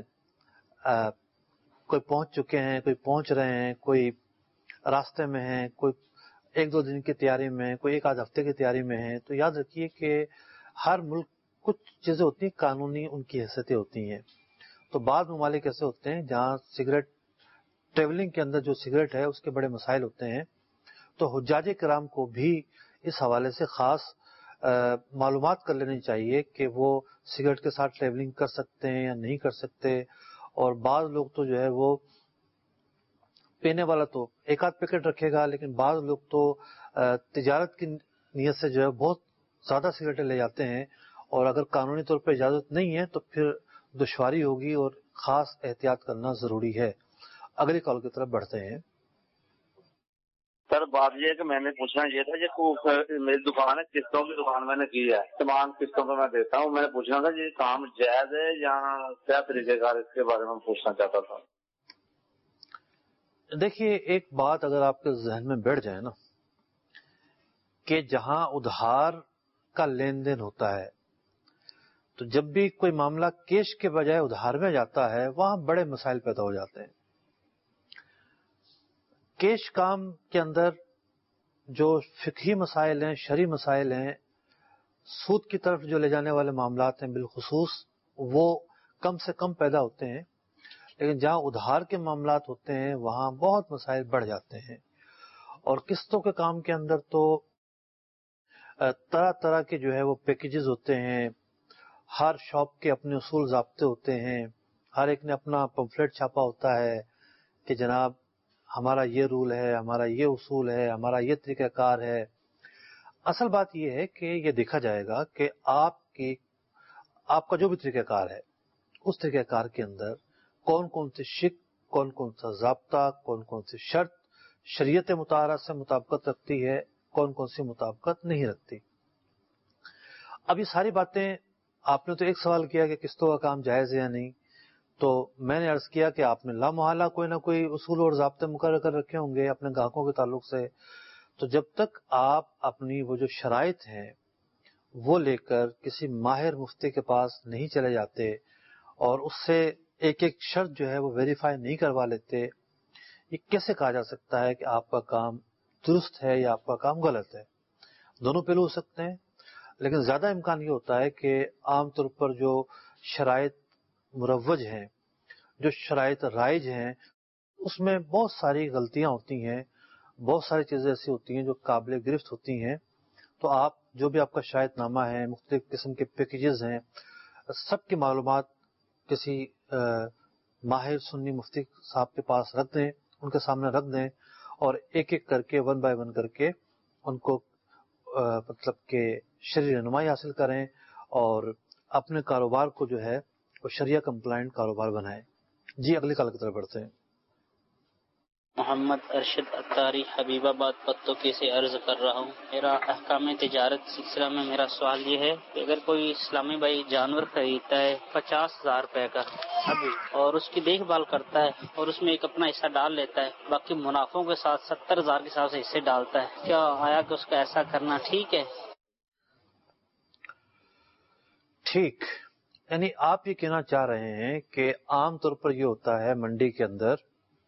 [SPEAKER 2] کوئی پہنچ چکے ہیں، کوئی پہنچ رہے ہیں، کوئی راستے میں ہیں، کوئی ایک دو دن کی تیاری میں ہیں، کوئی ایک آدھ ہفتے کی تیاری میں ہیں. تو یاد رکھیے کہ ہر ملک کچھ چیزیں ہوتی ہیں قانونی، ان کی حیثیتیں ہوتی ہیں. تو بعض ممالک ایسے ہوتے ہیں جہاں سگریٹ ٹریولنگ کے اندر جو سگریٹ ہے اس کے بڑے مسائل ہوتے ہیں. تو حجاج کرام کو بھی اس حوالے سے خاص معلومات کر لینی چاہیے کہ وہ سگریٹ کے ساتھ ٹریولنگ کر سکتے ہیں یا نہیں کر سکتے. اور بعض لوگ تو جو ہے وہ پینے والا تو ایک آدھ پیکٹ رکھے گا، لیکن بعض لوگ تو تجارت کی نیت سے جو ہے بہت زیادہ سگریٹیں لے جاتے ہیں، اور اگر قانونی طور پہ اجازت نہیں ہے تو پھر دشواری ہوگی اور خاص احتیاط کرنا ضروری ہے. اگلی کال کی طرف بڑھتے ہیں.
[SPEAKER 14] سر بات یہ ہے کہ میں نے پوچھنا یہ تھا، یہ میری دکان ہے، قسطوں کی دکان میں نے کی ہے، تمام قسطوں پہ میں دیتا ہوں. میں نے پوچھنا تھا یہ کام جائز ہے یا کیا طریقہ کار، اس کے بارے میں پوچھنا چاہتا تھا.
[SPEAKER 2] دیکھیے ایک بات اگر آپ کے ذہن میں بیٹھ جائے نا کہ جہاں ادھار کا لین دین ہوتا ہے، تو جب بھی کوئی معاملہ کیش کے بجائے ادھار میں جاتا ہے وہاں بڑے مسائل پیدا ہو جاتے ہیں. کیش کام کے اندر جو فقہی مسائل ہیں، شرعی مسائل ہیں، سود کی طرف جو لے جانے والے معاملات ہیں بالخصوص وہ کم سے کم پیدا ہوتے ہیں. لیکن جہاں ادھار کے معاملات ہوتے ہیں وہاں بہت مسائل بڑھ جاتے ہیں. اور قسطوں کے کام کے اندر تو طرح طرح کے جو ہے وہ پیکیجز ہوتے ہیں، ہر شاپ کے اپنے اصول ضابطے ہوتے ہیں، ہر ایک نے اپنا پمفلیٹ چھاپا ہوتا ہے کہ جناب ہمارا یہ رول ہے، ہمارا یہ اصول ہے، ہمارا یہ طریقہ کار ہے. اصل بات یہ ہے کہ یہ دیکھا جائے گا کہ آپ کا جو بھی طریقہ کار ہے اس طریقہ کار کے اندر کون کون سی شک، کون کون سا ضابطہ، کون کون سی شرط شریعت مطہرہ سے مطابقت رکھتی ہے، کون کون سی مطابقت نہیں رکھتی. اب یہ ساری باتیں آپ نے تو ایک سوال کیا کہ قسطوں کا کام جائز ہے یا نہیں، تو میں نے عرض کیا کہ آپ نے لامحالہ کوئی نہ کوئی اصول اور ضابطے مقرر کر رکھے ہوں گے اپنے گاہکوں کے تعلق سے. تو جب تک آپ اپنی وہ جو شرائط ہیں وہ لے کر کسی ماہر مفتی کے پاس نہیں چلے جاتے اور اس سے ایک ایک شرط جو ہے وہ ویریفائی نہیں کروا لیتے، یہ کیسے کہا جا سکتا ہے کہ آپ کا کام درست ہے یا آپ کا کام غلط ہے؟ دونوں پہلو ہو سکتے ہیں، لیکن زیادہ امکان یہ ہوتا ہے کہ عام طور پر جو شرائط مروج ہیں، جو شرائط رائج ہیں، اس میں بہت ساری غلطیاں ہوتی ہیں، بہت ساری چیزیں ایسی ہوتی ہیں جو قابل گرفت ہوتی ہیں. تو آپ جو بھی آپ کا شرائط نامہ ہے، مختلف قسم کے پیکیجز ہیں، سب کی معلومات کسی ماہر سنی مفتی صاحب کے پاس رکھ دیں، ان کے سامنے رکھ دیں، اور ایک ایک کر کے ون بائی ون کر کے ان کو مطلب کہ شرعی رہنمائی حاصل کریں اور اپنے کاروبار کو جو ہے وہ شریعہ کمپلائنٹ کاروبار بنائیں. جی اگلی کال کی طرف بڑھتے ہیں.
[SPEAKER 15] محمد ارشد اتاری حبیب آباد پتوں کی سے عرض کر رہا ہوں. میرا احکام تجارت سلسلہ میں میرا سوال یہ ہے کہ اگر کوئی اسلامی بھائی جانور خریدتا ہے 50,000 روپے کا اور اس کی دیکھ بھال کرتا ہے اور اس میں ایک اپنا حصہ ڈال لیتا ہے، باقی منافعوں کے ساتھ 70,000 کے حساب سے حصے ڈالتا ہے، کیا آیا کہ اس کا ایسا کرنا ٹھیک ہے؟
[SPEAKER 2] ٹھیک، یعنی آپ یہ کہنا چاہ رہے ہیں کہ عام طور پر یہ ہوتا ہے منڈی کے اندر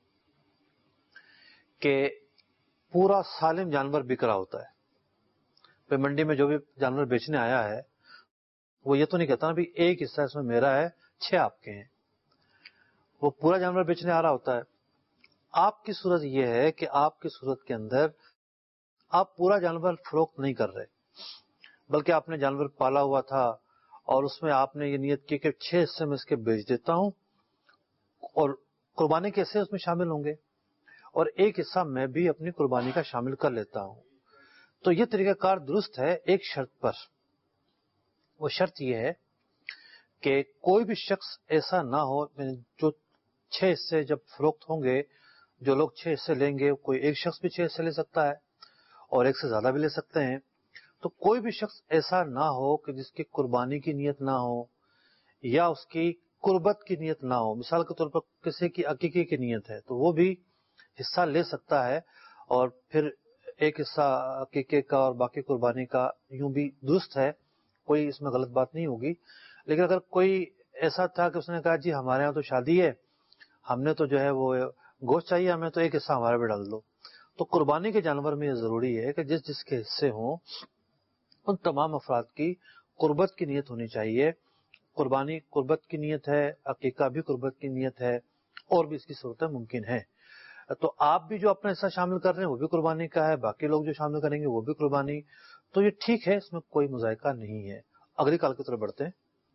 [SPEAKER 2] کہ پورا سالم جانور بک رہا ہوتا ہے. پھر منڈی میں جو بھی جانور بیچنے آیا ہے وہ یہ تو نہیں کہتا نا بھی ایک حصہ اس میں میرا ہے 6 آپ کے ہیں، وہ پورا جانور بیچنے آ رہا ہوتا ہے. آپ کی صورت یہ ہے کہ آپ کی صورت کے اندر آپ پورا جانور فروخت نہیں کر رہے، بلکہ آپ نے جانور پالا ہوا تھا اور اس میں آپ نے یہ نیت کی کہ 6 حصے میں اس کے بیچ دیتا ہوں اور قربانی کے حصے اس میں شامل ہوں گے اور ایک حصہ میں بھی اپنی قربانی کا شامل کر لیتا ہوں. تو یہ طریقہ کار درست ہے ایک شرط پر. وہ شرط یہ ہے کہ کوئی بھی شخص ایسا نہ ہو جو 6 حصے جب فروخت ہوں گے، جو لوگ 6 حصے لیں گے، کوئی ایک شخص بھی 6 حصے لے سکتا ہے اور ایک سے زیادہ بھی لے سکتے ہیں. تو کوئی بھی شخص ایسا نہ ہو کہ جس کی قربانی کی نیت نہ ہو یا اس کی قربت کی نیت نہ ہو. مثال کے طور پر کسی کی عقیقے کی نیت ہے تو وہ بھی حصہ لے سکتا ہے اور پھر ایک حصہ عقیقے کا اور باقی قربانی کا یوں بھی درست ہے، کوئی اس میں غلط بات نہیں ہوگی. لیکن اگر کوئی ایسا تھا کہ اس نے کہا جی ہمارے ہاں تو شادی ہے، ہم نے تو جو ہے وہ گوشت چاہیے ہمیں، تو ایک حصہ ہمارے پہ ڈال دو. تو قربانی کے جانور میں یہ ضروری ہے کہ جس جس کے حصے ہوں ان تمام افراد کی قربت کی نیت ہونی چاہیے. قربانی قربت کی نیت ہے، عقیقہ بھی قربت کی نیت ہے، اور بھی اس کی صورتیں ممکن ہیں. تو آپ بھی جو اپنا حصہ شامل کر رہے ہیں وہ بھی قربانی کا ہے، باقی لوگ جو شامل کریں گے وہ بھی قربانی. تو یہ ٹھیک ہے، اس میں کوئی مذائقہ نہیں ہے. اگلی کال کی طرف بڑھتے ہیں.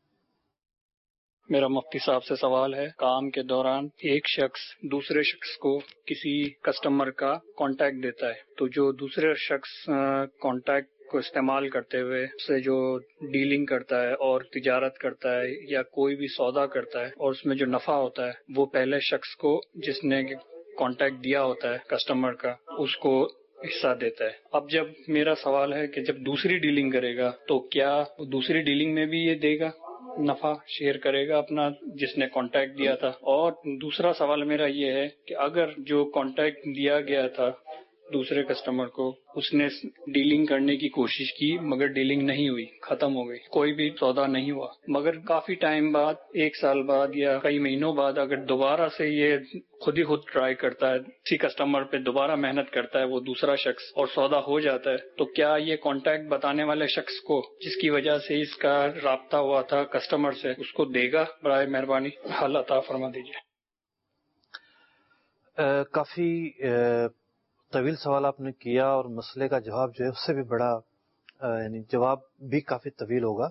[SPEAKER 16] میرا مفتی صاحب سے سوال ہے، کام کے دوران ایک شخص دوسرے شخص کو کسی کسٹمر کا کانٹیکٹ دیتا ہے، تو جو دوسرے شخص کانٹیکٹ کو استعمال کرتے ہوئے سے جو ڈیلنگ کرتا ہے اور تجارت کرتا ہے یا کوئی بھی سودا کرتا ہے اور اس میں جو نفع ہوتا ہے وہ پہلے شخص کو جس نے کانٹیکٹ دیا ہوتا ہے کسٹمر کا اس کو حصہ دیتا ہے. اب جب میرا سوال ہے کہ جب دوسری ڈیلنگ کرے گا تو کیا دوسری ڈیلنگ میں بھی یہ دے گا، نفع شیئر کرے گا اپنا جس نے کانٹیکٹ دیا تھا؟ اور دوسرا سوال میرا یہ ہے کہ اگر جو کانٹیکٹ دیا گیا تھا دوسرے کسٹمر کو اس نے ڈیلنگ کرنے کی کوشش کی مگر ڈیلنگ نہیں ہوئی، ختم ہو گئی، کوئی بھی سودا نہیں ہوا، مگر کافی ٹائم بعد 1 سال بعد یا کئی مہینوں بعد اگر دوبارہ سے یہ خود ہی خود ٹرائی کرتا ہے، اسی کسٹمر پہ دوبارہ محنت کرتا ہے وہ دوسرا شخص اور سودا ہو جاتا ہے، تو کیا یہ کانٹیکٹ بتانے والے شخص کو جس کی وجہ سے اس کا رابطہ ہوا تھا کسٹمر سے اس کو دے گا؟ برائے مہربانی حل عطا فرما دیجیے.
[SPEAKER 2] کافی طویل سوال آپ نے کیا اور مسئلے کا جواب جو ہے اس سے بھی بڑا، یعنی جواب بھی کافی طویل ہوگا.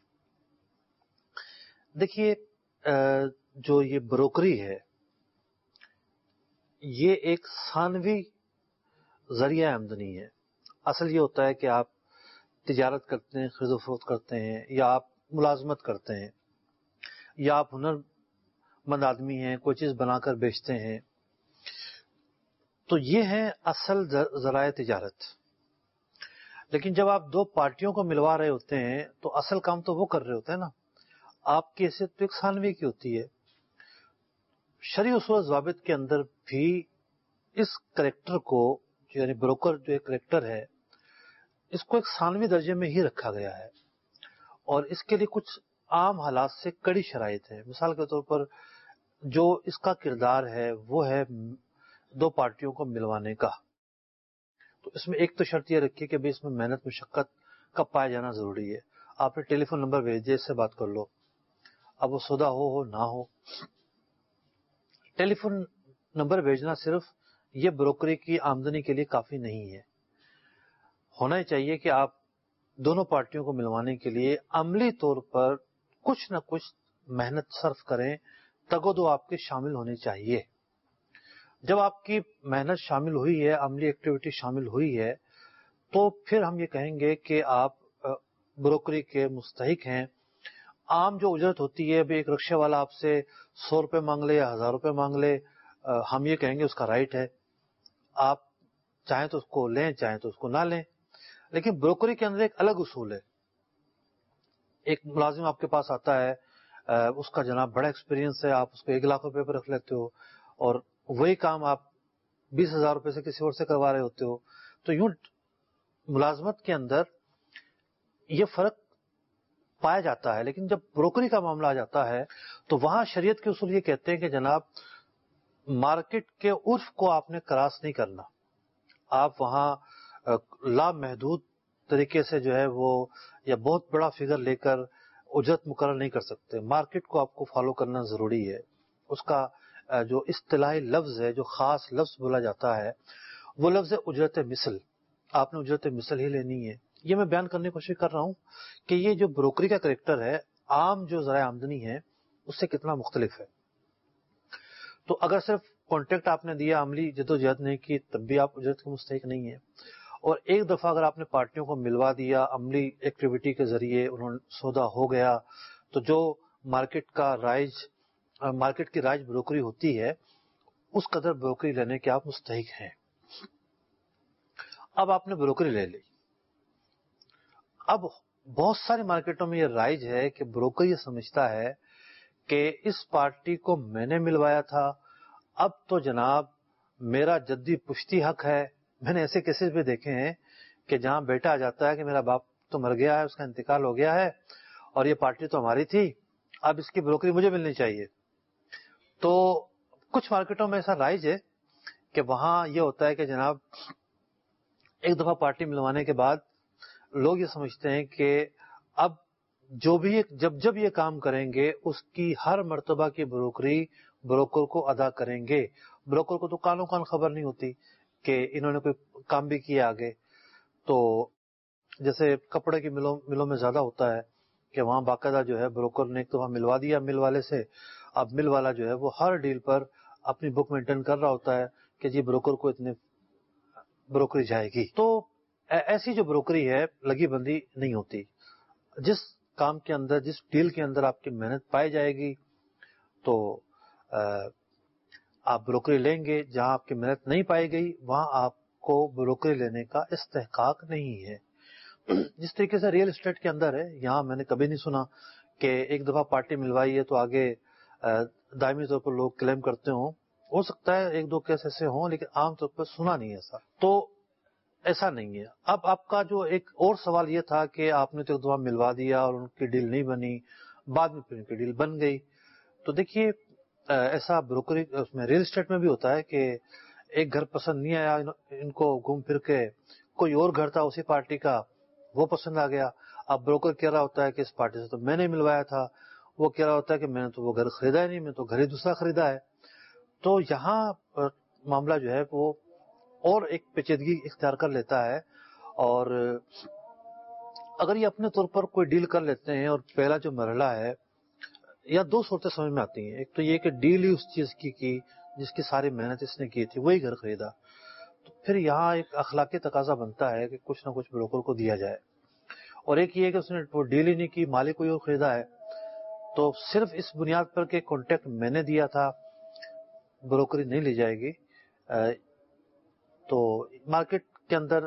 [SPEAKER 2] دیکھیے جو یہ بروکری ہے یہ ایک ثانوی ذریعہ آمدنی ہے. اصل یہ ہوتا ہے کہ آپ تجارت کرتے ہیں، خرید و فروخت کرتے ہیں، یا آپ ملازمت کرتے ہیں، یا آپ ہنر مند آدمی ہیں، کوئی چیز بنا کر بیچتے ہیں. تو یہ ہے اصل ذرائع تجارت. لیکن جب آپ دو پارٹیوں کو ملوا رہے ہوتے ہیں تو اصل کام تو وہ کر رہے ہوتے ہیں نا. آپ کی حیثیت تو ایک ثانوی کی ہوتی ہے. شرعی اصول و ضوابط کے اندر بھی اس کریکٹر کو یعنی بروکر جو ایک کریکٹر ہے اس کو ایک ثانوی درجے میں ہی رکھا گیا ہے اور اس کے لیے کچھ عام حالات سے کڑی شرائط ہے. مثال کے طور پر جو اس کا کردار ہے وہ ہے دو پارٹیوں کو ملوانے کا. تو اس میں ایک تو شرط یہ رکھی کہ بھئی اس میں محنت مشقت کا پایا جانا ضروری ہے. آپ نے ٹیلی فون نمبر بھیج دیا اس سے بات کر لو. اب وہ سودا ہو نہ ہو, ٹیلی فون نمبر بھیجنا صرف یہ بروکری کی آمدنی کے لیے کافی نہیں ہے. ہونا ہی چاہیے کہ آپ دونوں پارٹیوں کو ملوانے کے لیے عملی طور پر کچھ نہ کچھ محنت صرف کریں. تگ و دو آپ کے شامل ہونے چاہیے. جب آپ کی محنت شامل ہوئی ہے, عملی ایکٹیویٹی شامل ہوئی ہے, تو پھر ہم یہ کہیں گے کہ آپ بروکری کے مستحق ہیں. عام جو اجرت ہوتی ہے, ایک رکشے والا آپ سے 100 روپے مانگ لے یا 1000 روپے مانگ لے, ہم یہ کہیں گے اس کا رائٹ ہے, آپ چاہیں تو اس کو لیں چاہیں تو اس کو نہ لیں. لیکن بروکری کے اندر ایک الگ اصول ہے. ایک ملازم آپ کے پاس آتا ہے, اس کا جناب بڑا ایکسپیرینس ہے, آپ اس کو 1 لاکھ روپے پر رکھ لیتے ہو اور وہی کام آپ 20,000 روپے سے کسی اور سے کروا رہے ہوتے ہو. تو یوں ملازمت کے اندر یہ فرق پایا جاتا ہے. لیکن جب بروکری کا معاملہ آ جاتا ہے تو وہاں شریعت کے اصول یہ کہتے ہیں کہ جناب مارکیٹ کے عرف کو آپ نے کراس نہیں کرنا. آپ وہاں لامحدود طریقے سے جو ہے وہ یا بہت بڑا فگر لے کر اجرت مقرر نہیں کر سکتے. مارکیٹ کو آپ کو فالو کرنا ضروری ہے. اس کا جو اصطلاحی لفظ ہے, جو خاص لفظ بولا جاتا ہے, وہ لفظ ہے اجرت مثل. آپ نے اجرت مثل ہی لینی ہے. یہ میں بیان کرنے کی کوشش کر رہا ہوں کہ یہ جو بروکری کا کریکٹر ہے عام جو ذرائع آمدنی ہے اس سے کتنا مختلف ہے. تو اگر صرف کانٹریکٹ آپ نے دیا, عملی جدوجہد نہیں کی, تب بھی آپ اجرت کے مستحق نہیں ہیں. اور ایک دفعہ اگر آپ نے پارٹیوں کو ملوا دیا عملی ایکٹیویٹی کے ذریعے, انہوں نے سودا ہو گیا, تو جو مارکیٹ کی رائج بروکری ہوتی ہے اس قدر بروکری لینے کے آپ مستحق ہیں. اب آپ نے بروکری لے لی. اب بہت ساری مارکیٹوں میں یہ رائج ہے کہ بروکر یہ سمجھتا ہے کہ اس پارٹی کو میں نے ملوایا تھا, اب تو جناب میرا جدی پشتی حق ہے. میں نے ایسے کیسز بھی دیکھے ہیں کہ جہاں بیٹا آ جاتا ہے کہ میرا باپ تو مر گیا ہے, اس کا انتقال ہو گیا ہے اور یہ پارٹی تو ہماری تھی, اب اس کی بروکری مجھے ملنی چاہیے. تو کچھ مارکیٹوں میں ایسا رائج ہے کہ وہاں یہ ہوتا ہے کہ جناب ایک دفعہ پارٹی ملوانے کے بعد لوگ یہ سمجھتے ہیں کہ اب جب یہ کام کریں گے اس کی ہر مرتبہ کی بروکری بروکر کو ادا کریں گے. بروکر کو تو کانوں کان خبر نہیں ہوتی کہ انہوں نے کوئی کام بھی کیا آگے. تو جیسے کپڑے کی ملوں میں زیادہ ہوتا ہے کہ وہاں باقاعدہ جو ہے بروکر نے ایک دفعہ ملوا دیا مل والے سے, اب مل والا جو ہے وہ ہر ڈیل پر اپنی بک مینٹین کر رہا ہوتا ہے کہ جی بروکر کو اتنے بروکری جائے گی. تو ایسی جو بروکری ہے لگی بندی نہیں ہوتی. جس کام کے اندر, جس ڈیل کے اندر آپ کی محنت پائی جائے گی تو آپ بروکری لیں گے. جہاں آپ کی محنت نہیں پائی گئی وہاں آپ کو بروکری لینے کا استحقاق نہیں ہے. جس طریقے سے ریئل اسٹیٹ کے اندر ہے, یہاں میں نے کبھی نہیں سنا کہ ایک دفعہ پارٹی ملوائی ہے تو آگے دائمی طور پر لوگ کلیم کرتے ہوں. ہو سکتا ہے ایک دو کیس ایسے ہوں, لیکن عام طور پر سنا نہیں ایسا. تو ایسا نہیں ہے. اب آپ کا جو ایک اور سوال یہ تھا کہ آپ نے تو ایک دفعہ ملوا دیا اور ان کی ڈیل نہیں بنی, بعد میں پھر ان کی ڈیل بن گئی. تو دیکھیے ایسا بروکری اس میں ریئل اسٹیٹ میں بھی ہوتا ہے کہ ایک گھر پسند نہیں آیا ان کو, گھوم پھر کے کوئی اور گھر تھا اسی پارٹی کا, وہ پسند آ گیا. اب بروکر کہہ رہا ہوتا ہے کہ اس پارٹی سے تو میں نے ملوایا تھا, وہ کہہ رہا ہوتا ہے کہ میں نے تو وہ گھر خریدا ہی نہیں, میں تو گھر ہی دوسرا خریدا ہے. تو یہاں معاملہ جو ہے وہ اور ایک پیچیدگی اختیار کر لیتا ہے. اور اگر یہ اپنے طور پر کوئی ڈیل کر لیتے ہیں, اور پہلا جو مرحلہ ہے, یا دو صورتیں سمجھ میں آتی ہیں. ایک تو یہ کہ ڈیل ہی اس چیز کی جس کی ساری محنت اس نے کی تھی, وہی گھر خریدا. تو پھر یہاں ایک اخلاقی تقاضا بنتا ہے کہ کچھ نہ کچھ بروکر کو دیا جائے. اور ایک یہ کہ اس نے وہ ڈیل ہی نہیں کی, مالک کوئی اور خریدا ہے, تو صرف اس بنیاد پر کہ کانٹیکٹ میں نے دیا تھا بروکری نہیں لی جائے گی. تو مارکیٹ کے اندر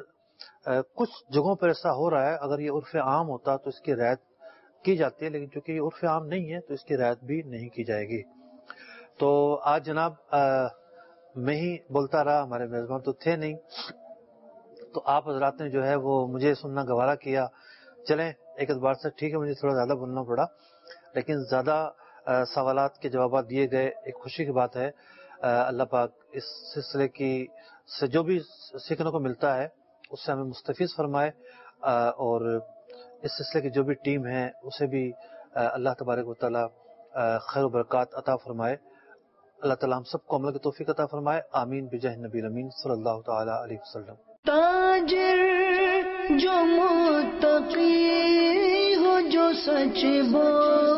[SPEAKER 2] کچھ جگہوں پر ایسا ہو رہا ہے، اگر یہ عرف عام ہوتا تو اس کی رعایت کی جاتی ہے، لیکن چونکہ یہ عرف عام نہیں ہے تو اس کی رعایت بھی نہیں کی جائے گی۔ تو آج جناب میں ہی بولتا رہا، ہمارے میزبان تو تھے نہیں، تو آپ حضرات نے جو ہے وہ مجھے سننا گوارا کیا۔ چلیں ایک اعتبار سے ٹھیک ہے، مجھے تھوڑا زیادہ بولنا پڑا، لیکن زیادہ سوالات کے جوابات دیے گئے، ایک خوشی کی بات ہے۔ اللہ پاک اس سلسلے کی سے جو بھی سیکھنے کو ملتا ہے اس سے ہمیں مستفیض فرمائے، اور اس سلسلے کی جو بھی ٹیم ہے اسے بھی اللہ تبارک و تعالی خیر و برکات عطا فرمائے۔ اللہ تعالی ہم سب کو عمل کی توفیق عطا فرمائے، آمین بجاہ نبی امین صلی اللہ تعالی علیہ وسلم۔
[SPEAKER 1] تاجر جو متقی ہو، جو سچ بول